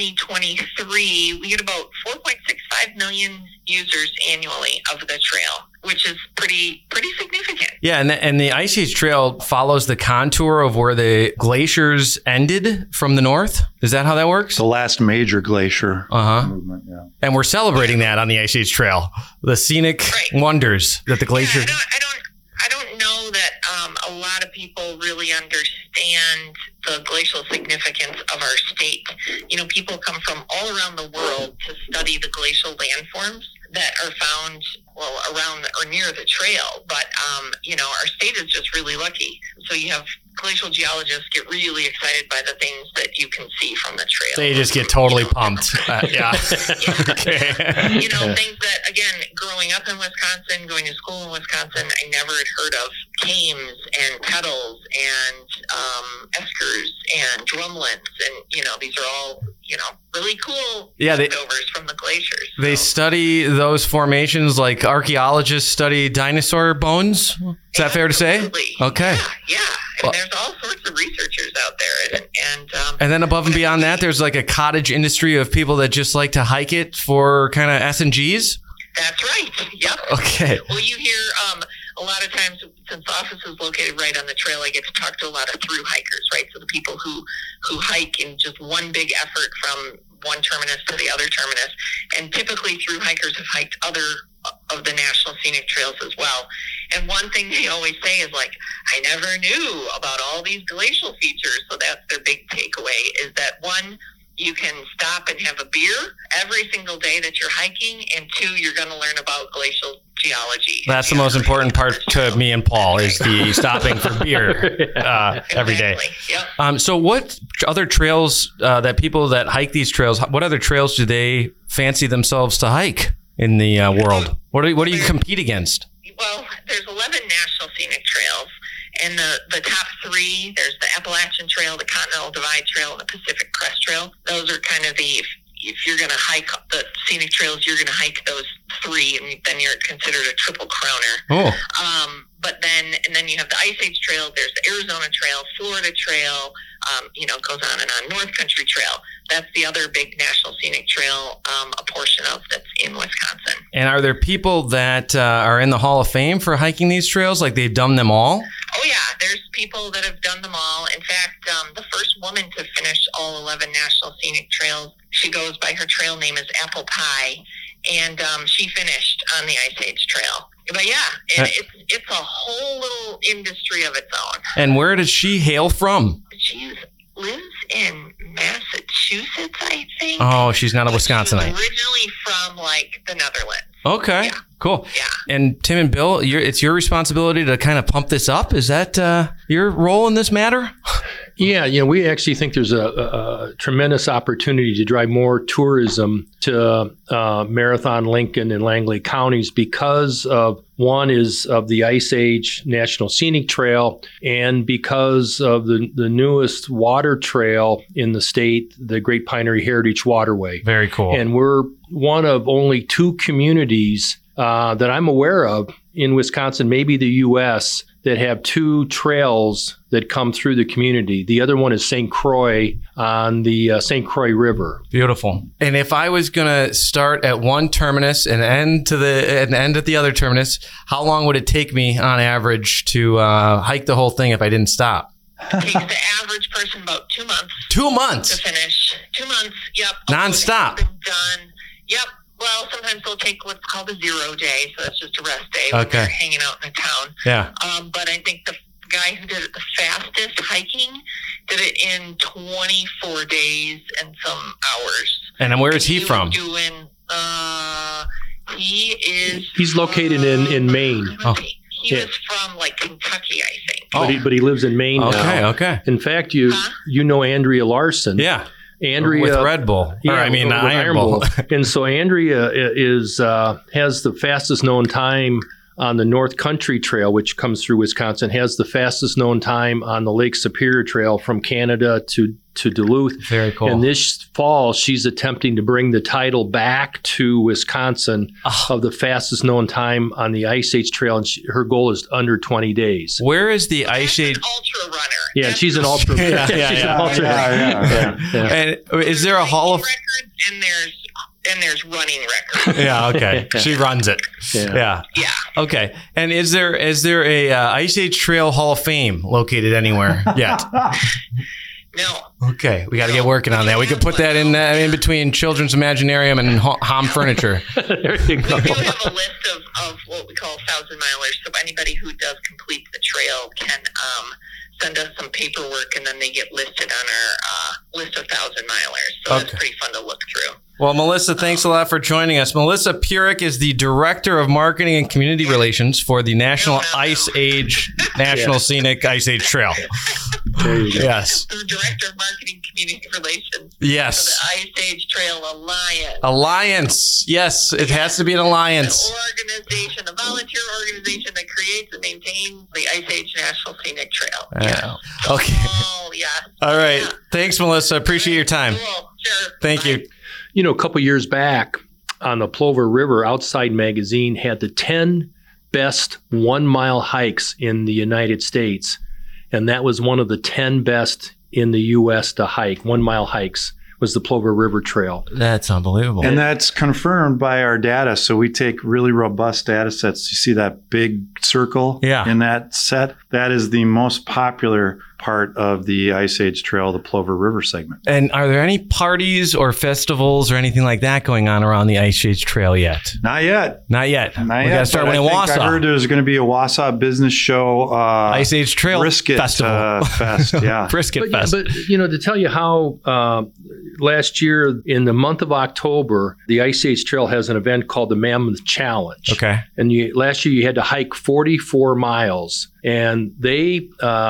2023. We get about 4.65 million users annually of the trail, which is pretty significant. Yeah, and the Ice Age Trail follows the contour of where the glaciers ended from the north. Is that how that works? The last major glacier movement, yeah. And we're celebrating that on the Ice Age Trail, the scenic wonders that the glacier... Yeah, I don't know that a lot of people really understand the glacial significance of our state. People come from all around the world to study the glacial landforms that are found, around or near the trail. But, our state is just really lucky. So you have glacial geologists get really excited by the things that you can see from the trail. They just get totally pumped. Yeah. Okay. Things that, again, growing up in Wisconsin, going to school in Wisconsin, I never had heard of cames and petals and eskers and drumlins. And, these are all, really cool leftovers from the glaciers. They study those formations like archaeologists study dinosaur bones? Is that fair to say? Okay. Yeah. And there's all sorts of researchers out there. And then above and beyond that, there's like a cottage industry of people that just like to hike it for kind of S&Gs? That's right. Yep. Okay. Well, you hear a lot of times, since the office is located right on the trail, I get to talk to a lot of through hikers, right? So the people who hike in just one big effort from one terminus to the other terminus. And typically through hikers have hiked other of the national scenic trails as well. And one thing they always say is like, I never knew about all these glacial features. So that's their big takeaway, is that one, you can stop and have a beer every single day that you're hiking, and 2, you're going to learn about glacial geology. That's the most important part to me and Paul is the stopping for beer every day. Yep. So what other trails that people that hike these trails, what other trails do they fancy themselves to hike in the world? What do you compete against? Well, there's 11 national scenic trails. And the top 3, there's the Appalachian Trail, the Continental Divide Trail, and the Pacific Crest Trail. Those are kind of if you're going to hike the scenic trails, you're going to hike those 3, and then you're considered a triple crowner. Oh. But then you have the Ice Age Trail, there's the Arizona Trail, Florida Trail, it goes on and on. North Country Trail, that's the other big national scenic trail, a portion of that's in Wisconsin. And are there people that are in the Hall of Fame for hiking these trails? Like they've done them all? Oh, yeah. There's people that have done them all. In fact, the first woman to finish all 11 national scenic trails, she goes by her trail name is Apple Pie, and she finished on the Ice Age Trail. But yeah, it's a whole little industry of its own. And where does she hail from? She lives in Massachusetts, I think. Oh, she's not a Wisconsinite. She was originally from the Netherlands. Okay, cool. Yeah. And Tim and Bill, it's your responsibility to kind of pump this up. Is that your role in this matter? Yeah, we actually think there's a tremendous opportunity to drive more tourism to Marathon, Lincoln, and Langley counties because of, one is of the Ice Age National Scenic Trail, and because of the newest water trail in the state, the Great Pinery Heritage Waterway. Very cool. And we're one of only 2 communities that I'm aware of in Wisconsin, maybe the U.S., that have 2 trails that come through the community. The other one is St. Croix on the St. Croix River. Beautiful. And if I was going to start at one terminus and end at the other terminus, how long would it take me on average to hike the whole thing if I didn't stop? It takes the average person about 2 months. 2 months? To finish. 2 months, yep. Non-stop? Done. Yep. Well, sometimes they'll take what's called a 0 day, so that's just a rest day when they're hanging out in the town. Yeah. But I think the guy who did it the fastest hiking did it in 24 days and some hours. And where is he from? He's located in Maine. He was from Kentucky, I think. But he lives in Maine now. Okay. In fact, you know Andrea Larson. Yeah. Andrea with Red Bull. Iron Bull. And so Andrea has the fastest known time on the North Country Trail, which comes through Wisconsin, has the fastest known time on the Lake Superior Trail from Canada to Duluth. Very cool. And this fall, she's attempting to bring the title back to Wisconsin of the fastest known time on the Ice Age Trail, and her goal is under 20 days. Where is the Ice Age? Ultra runner. Yeah, she's an ultra. She's an ultra. And is there a Hall of? And there's running records. Yeah, okay. She runs it. Yeah. Okay. And is there a Ice Age Trail Hall of Fame located anywhere yet? No. Okay, we got to get working on that. We could put that in between Children's Imaginarium and Hom Furniture. There you go. We do have a list of what we call 1,000-milers, so anybody who does complete the trail can send us some paperwork, and then they get listed on our list of 1,000-milers. So that's pretty fun to look through. Well, Melissa, thanks a lot for joining us. Melissa Purick is the Director of Marketing and Community Relations for the National Ice Age, National Scenic Ice Age Trail. There you go. Yes. The Director of Marketing and Community Relations. Yes. For the Ice Age Trail Alliance. Alliance. Yes, it has to be an alliance. An organization, a volunteer organization that creates and maintains the Ice Age National Scenic Trail. Okay. Oh, yeah. All right. Thanks, Melissa. Appreciate your time. Cool. Sure. Thank you. You know, a couple years back on the Plover River, Outside Magazine had the 10 best 1-mile hikes in the United States. And that was one of the 10 best in the U.S. to hike. 1-mile hikes was the Plover River Trail. That's unbelievable. And that's confirmed by our data. So we take really robust data sets. You see that big circle in that set? That is the most popular part of the Ice Age Trail, the Plover River segment. And are there any parties or festivals or anything like that going on around the Ice Age Trail yet? Not yet. Not yet. We got to start but winning Wausau. I heard there's going to be a Wausau Business Show. Ice Age Trail Brisket Festival. Fest, yeah. Brisket Fest. But, to tell you how last year in the month of October, the Ice Age Trail has an event called the Mammoth Challenge. Okay. And last year you had to hike 44 miles. And they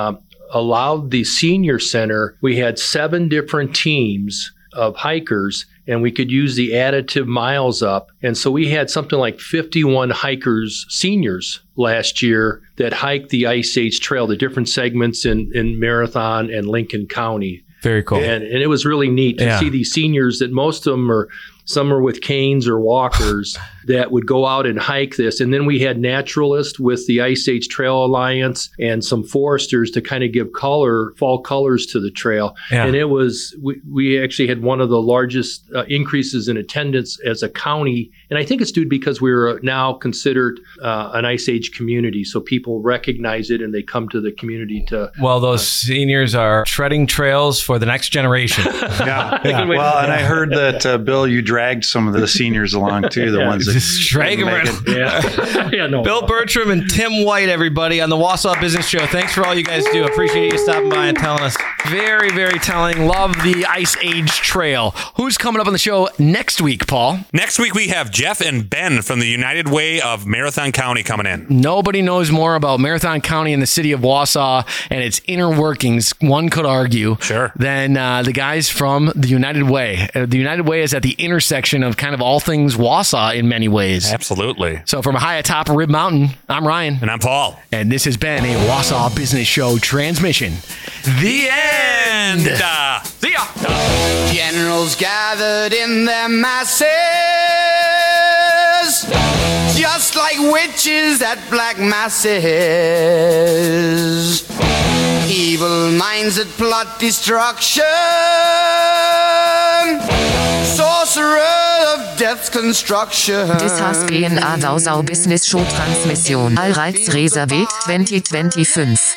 allowed the senior center, we had 7 different teams of hikers, and we could use the additive miles up. And so we had something like 51 hikers, seniors, last year that hiked the Ice Age Trail, the different segments in Marathon and Lincoln County. Very cool. And it was really neat to see these seniors that most of them some are with canes or walkers that would go out and hike this. And then we had naturalists with the Ice Age Trail Alliance and some foresters to kind of give fall colors to the trail. Yeah. And it was, we actually had one of the largest increases in attendance as a county. And I think it's due because we're now considered an Ice Age community. So people recognize it and they come to the community to. Well, those seniors are treading trails for the next generation. Yeah. Well, and I heard that, Bill, you dragged some of the seniors along too, the ones that just drag them around. Bill Bertram and Tim White, everybody, on the Wausau Business Show. Thanks for all you guys do. Appreciate you stopping by and telling us. Very, very telling. Love the Ice Age Trail. Who's coming up on the show next week, Paul? Next week, we have Jeff and Ben from the United Way of Marathon County coming in. Nobody knows more about Marathon County and the city of Wausau and its inner workings, one could argue, than the guys from the United Way. The United Way is at the intersection of kind of all things Wausau in many ways. Absolutely. So from high atop Rib Mountain, I'm Ryan. And I'm Paul. And this has been a Wausau Business Show transmission. The end. See ya. Generals gathered in their masses, just like witches at black masses. Evil minds that plot destruction, sorcerer of death's construction. Das has been a Wausau Business Show Transmission. All rights reserved 2025.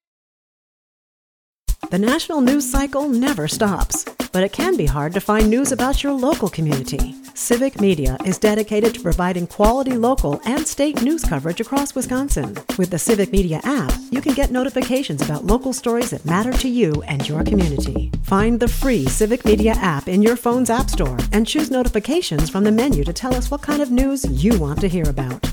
The national news cycle never stops, but it can be hard to find news about your local community. Civic Media is dedicated to providing quality local and state news coverage across Wisconsin. With the Civic Media app, you can get notifications about local stories that matter to you and your community. Find the free Civic Media app in your phone's app store and choose notifications from the menu to tell us what kind of news you want to hear about.